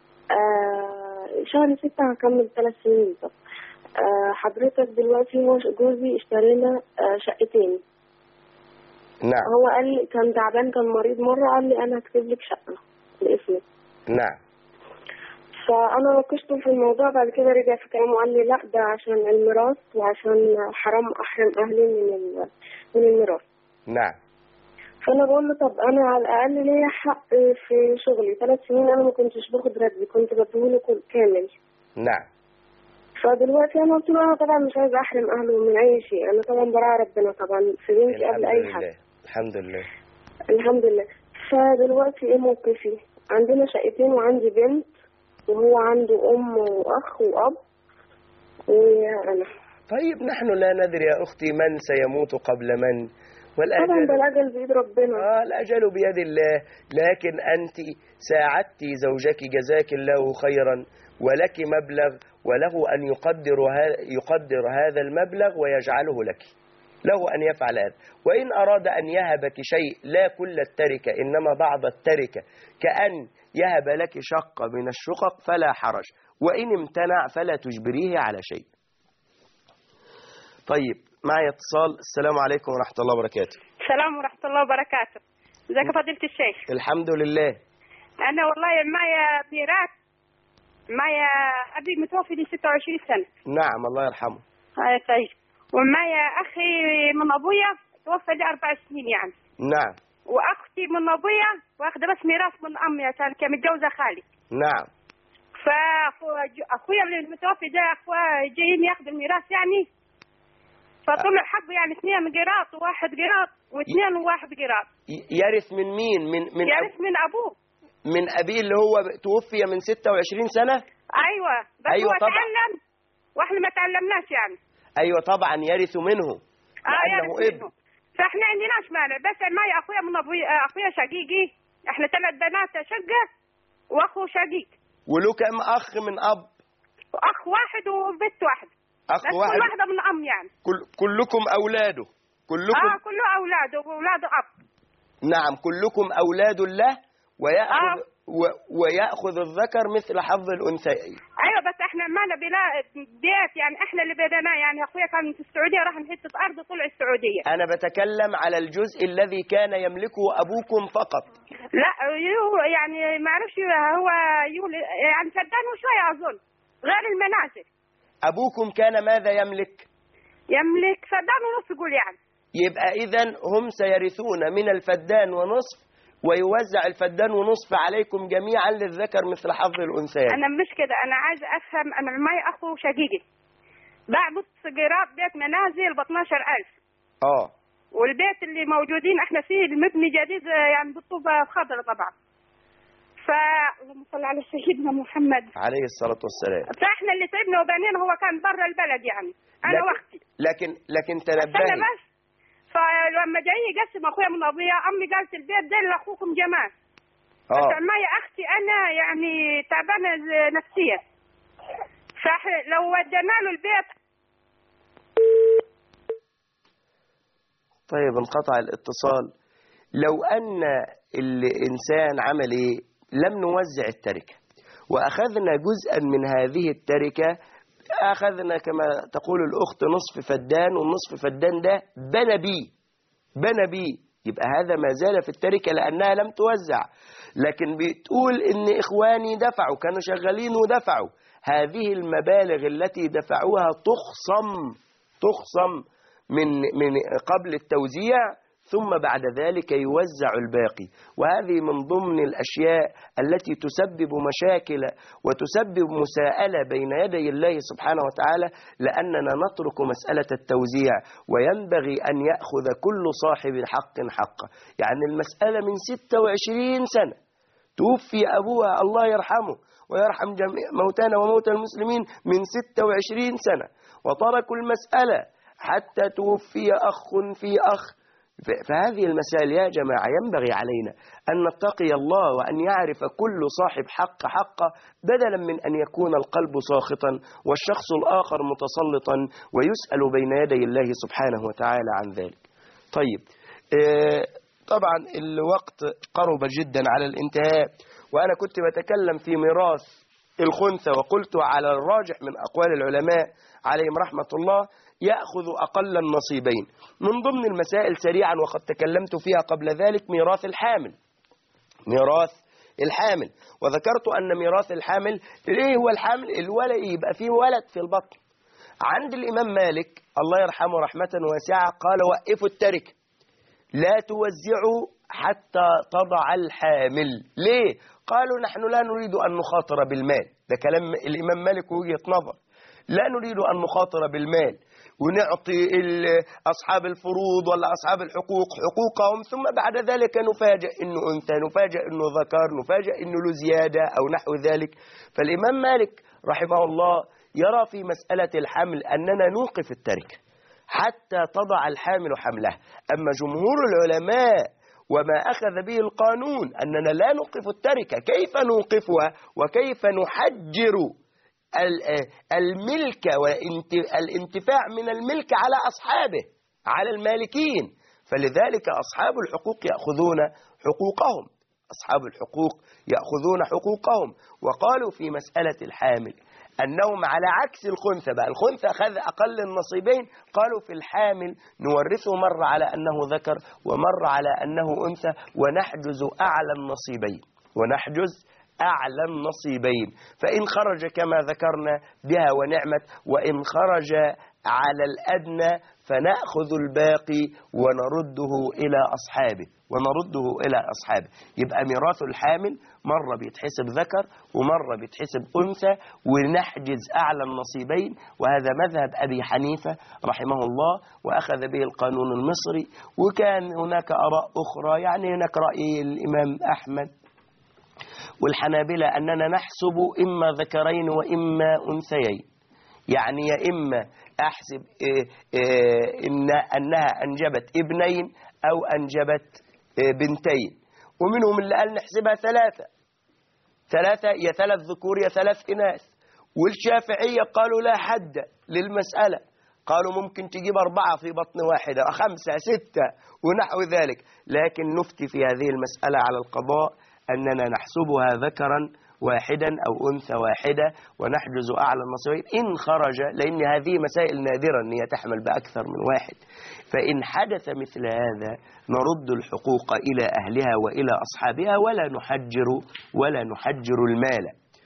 Speaker 10: شهر 6 هكمل 3 سنين بالظبط. حضرتك دلوقتي هو جوزي اشترينا شقتين.
Speaker 1: نعم.
Speaker 10: هو قال لي كان تعبان، كان مريض مرة، قال لي أنا هكتب لك شقة باسمك.
Speaker 1: نعم.
Speaker 10: فأنا ناقشته في الموضوع، بعد كده رجع في كلامه وقال لي لا، ده عشان الميراث وعشان حرام أحرم أهلي من الميراث.
Speaker 1: نعم.
Speaker 10: فأنا بقول له طب أنا على الأقل ليا حق في شغلي. 3 سنين أنا ما كنتش باخد راتبي، كنت بديهوله كامل.
Speaker 1: نعم.
Speaker 10: فدلوقتي أنا قلت له أنا طبعا مش عايزة أحرم أهله من أي شيء، أنا طبعا براعي ربنا طبعا في بنتي قبل أي حد.
Speaker 1: الحمد لله.
Speaker 10: الحمد لله. فدلوقتي إيه موقفي؟ عندنا شقتين وعندي بنت، وهو عنده أم وأخ وأب وأنا.
Speaker 1: طيب نحن لا ندري يا أختي من سيموت قبل من، والأجل
Speaker 10: طبعا ده الأجل بيد ربنا.
Speaker 1: الأجل بيد الله. لكن أنت ساعدتي زوجك جزاك الله خيرا، ولك مبلغ، وله أن يقدر هذا المبلغ ويجعله لك. له أن يفعل هذا. وإن أراد أن يهبك شيء، لا كل التركة إنما بعض التركة، كأن يهب لك شقة من الشقق فلا حرج، وإن امتنع فلا تجبريه على شيء. طيب معي اتصال. السلام عليكم ورحمة الله وبركاته.
Speaker 11: السلام ورحمة الله وبركاته. ازيك فضيلة الشيخ؟
Speaker 1: الحمد لله.
Speaker 11: أنا والله معي ميراث، معي أبي متوفي لي 26 سنة.
Speaker 1: نعم، الله يرحمه.
Speaker 11: طيب. ومعي أخي من أبويا توفى لي 4 سنين يعني.
Speaker 1: نعم.
Speaker 11: وأختي من أبويا واخدة بس ميراث من أمي عشان كان متجوزة خالي.
Speaker 1: نعم.
Speaker 11: فأخويا اللي المتوفي ده أخويا جايين ياخذوا الميراث يعني، فطلع حقه يعني 2 قيراط و1 قيراط و2 و1 قيراط.
Speaker 1: يرث من مين؟
Speaker 11: يرث من أبوه.
Speaker 1: من أبيه اللي هو توفي من 26 سنة؟
Speaker 11: أيوة. بس
Speaker 1: أيوة
Speaker 11: هو
Speaker 1: طبعا.
Speaker 11: تعلم وإحنا ما تعلمناش يعني.
Speaker 1: أيوة طبعا يرث منه لأنه ابن.
Speaker 11: فإحنا عندناش مانع، بس معي أخويا من أبويا، أخويا شقيقي، إحنا 3 بنات شقة وأخو شقيق.
Speaker 1: وله كم أخ من أب؟
Speaker 11: أخ واحد وبنت واحد.
Speaker 1: أخ واحد.
Speaker 11: كل واحدة من أم يعني.
Speaker 1: كلكم أولاده؟ كلكم؟
Speaker 11: كله أولاده وأولاده أب.
Speaker 1: نعم، كلكم أولاد له، ويأخذ الذكر مثل حظ الأنثيين.
Speaker 11: ايوه بس احنا معنا بيت، يعني احنا اللي بدناه، يعني اخويا كان في السعوديه راح حته ارض طلع السعوديه.
Speaker 1: انا بتكلم على الجزء الذي كان يملكه ابوكم فقط.
Speaker 11: لا يعني ما اعرفش هو يعني فدان وشويه اظن غير المنازل.
Speaker 1: ابوكم كان ماذا يملك؟
Speaker 11: يملك فدان ونص قول يعني.
Speaker 1: يبقى اذا هم سيرثون من الفدان ونصف، ويوزع الفدان ونصف عليكم جميعا للذكر مثل حظ الأنثيين.
Speaker 11: أنا مش كده، أنا عايز أفهم. أنا معي أخو شقيقي باع قراط بيت منازل ب 12,000. والبيت اللي موجودين احنا فيه المبني جديد يعني بالطوبة خضراء طبعا. اللهم صل على سيدنا محمد
Speaker 1: عليه الصلاة والسلام.
Speaker 11: فاحنا اللي تعبنا وبنينا، هو كان برا البلد يعني أنا واختي.
Speaker 1: لكن تنبهي.
Speaker 11: بس فلما جاي يقسم اخويا من ابويا، امي قالت البيت ده لاخوكم جمال. بس معي اختي انا يعني تعبانه نفسيا، فلو ودينا له البيت.
Speaker 1: طيب انقطع الاتصال. لو ان الانسان عمل ايه؟ لم نوزع التركه واخذنا جزءا من هذه التركه، أخذنا كما تقول الأخت نصف فدان، والنصف فدان ده بنى بيه يبقى هذا ما زال في التركة لأنها لم توزع. لكن بتقول إن إخواني دفعوا، كانوا شغالين ودفعوا. هذه المبالغ التي دفعوها تخصم من قبل التوزيع، ثم بعد ذلك يوزع الباقي. وهذه من ضمن الأشياء التي تسبب مشاكل وتسبب مساءلة بين يدي الله سبحانه وتعالى، لأننا نترك مسألة التوزيع، وينبغي أن يأخذ كل صاحب حق حقه. يعني المسألة من 26 سنة توفي أبوها الله يرحمه ويرحم جميع موتانا وموتى المسلمين، من 26 سنة، وتركوا المسألة حتى توفي أخ في أخ. فهذه المسائل يا جماعة ينبغي علينا أن نتقي الله وأن يعرف كل صاحب حق حقه، بدلا من أن يكون القلب ساخطا والشخص الآخر متسلطا ويسأل بين يدي الله سبحانه وتعالى عن ذلك. طيب طبعا الوقت قرب جدا على الانتهاء، وأنا كنت بتكلم في ميراث الخنثى وقلت على الراجح من أقوال العلماء عليهم رحمة الله يأخذ أقل النصيبين. من ضمن المسائل سريعا وقد تكلمت فيها قبل ذلك ميراث الحامل. وذكرت أن ميراث الحامل إيه هو الحامل؟ الولد يبقى فيه ولد في البطن. عند الإمام مالك الله يرحمه رحمة واسعة قال وقفوا التركة، لا توزعوا حتى تضع الحامل. ليه؟ قالوا نحن لا نريد أن نخاطر بالمال. ده كلام الإمام مالك وجهة نظر. لا نريد أن نخاطر بالمال ونعطي أصحاب الفروض ولا أصحاب الحقوق حقوقهم، ثم بعد ذلك نفاجئ إنه أنثى، نفاجئ إنه ذكر، نفاجئ إنه له زيادة أو نحو ذلك. فالإمام مالك رحمه الله يرى في مسألة الحمل أننا نوقف التركة حتى تضع الحامل حمله. أما جمهور العلماء وما أخذ به القانون أننا لا نوقف التركة. كيف نوقفها وكيف نحجر الملك والانتفاع من الملك على أصحابه، على المالكين؟ فلذلك أصحاب الحقوق يأخذون حقوقهم، أصحاب الحقوق يأخذون حقوقهم. وقالوا في مسألة الحامل أنهم على عكس الخنثى بقى. الخنثى أخذ أقل النصيبين، قالوا في الحامل نورثه مرة على أنه ذكر ومرة على أنه أنثى، ونحجز أعلى النصيبين. فإن خرج كما ذكرنا بها ونعمت، وإن خرج على الأدنى فنأخذ الباقي ونرده إلى أصحابه. يبقى ميراث الحامل مرة بيتحسب ذكر ومرة بيتحسب أنثى، ونحجز أعلى النصيبين. وهذا مذهب أبي حنيفة رحمه الله، وأخذ به القانون المصري. وكان هناك آراء أخرى، يعني هناك رأي الإمام أحمد والحنابلة أننا نحسب إما ذكرين وإما أنثيين. يعني يا إما أحسب أنها أنجبت ابنين أو أنجبت بنتين. ومنهم اللي قال نحسبها ثلاثة، يا 3 ذكور يا 3 إناث. والشافعية قالوا لا حد للمسألة، قالوا ممكن تجيب 4 في بطن واحدة، 5 6 ونحو ذلك. لكن نفتي في هذه المسألة على القضاء أننا نحسبها ذكرا واحدا أو أنثى واحدة ونحجز أعلى النصيبين إن خرج، لأن هذه مسائل نادرة أن هي تحمل بأكثر من واحد. فإن حدث مثل هذا نرد الحقوق إلى أهلها وإلى أصحابها ولا نحجر المال.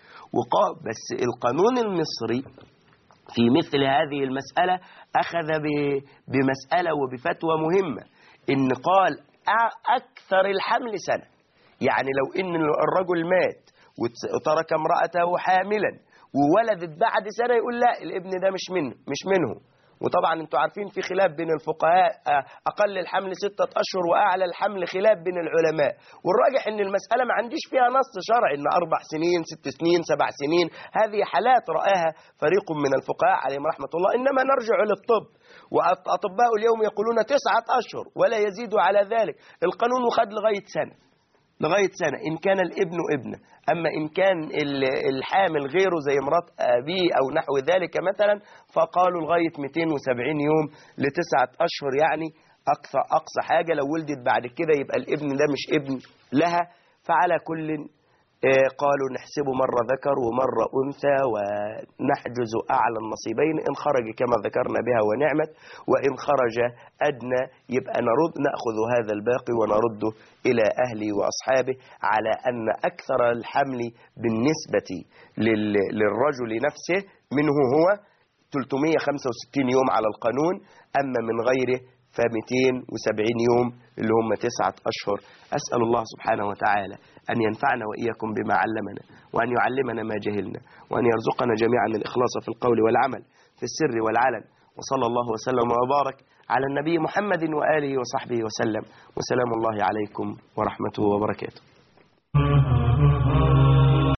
Speaker 1: بس القانون المصري في مثل هذه المسألة أخذ بمسألة وبفتوى مهمة، إن قال أكثر الحمل سنة. يعني لو إن الرجل مات وترك امرأته حاملا وولدت بعد سنة، يقول لا، الابن ده مش منه. وطبعا انتوا عارفين في خلاف بين الفقهاء، أقل الحمل 6 أشهر وأعلى الحمل خلاف بين العلماء. والراجح ان المسألة ما عنديش فيها نص شرعي ان 4 سنين 6 سنين 7 سنين، هذه حالات رآها فريق من الفقهاء عليهم رحمة الله. إنما نرجع للطب، وأطباء اليوم يقولون 9 أشهر ولا يزيد على ذلك. القانون خد لغاية سنة إن كان الابن ابنه. أما إن كان الحامل غيره زي مرات أبيه أو نحو ذلك مثلا، فقالوا لغاية 270 يوم ل9 أشهر، يعني أقصى حاجة. لو ولدت بعد كده يبقى الابن ده مش ابن لها. فعلى كل قالوا نحسبه مرة ذكر ومرة أنثى ونحجز أعلى النصيبين، إن خرج كما ذكرنا بها ونعمت، وإن خرج أدنى يبقى نأخذ هذا الباقي ونرده إلى أهله وأصحابه، على أن أكثر الحمل بالنسبة للرجل نفسه منه هو 365 يوم على القانون، أما من غيره ف270 يوم اللي هم 9 أشهر. أسأل الله سبحانه وتعالى أن ينفعنا وإياكم بما علمنا، وأن يعلمنا ما جهلنا، وأن يرزقنا جميعا الإخلاص في القول والعمل في السر والعلن. وصلى الله وسلم وبارك على النبي محمد وآله وصحبه وسلم، وسلام الله عليكم ورحمته وبركاته.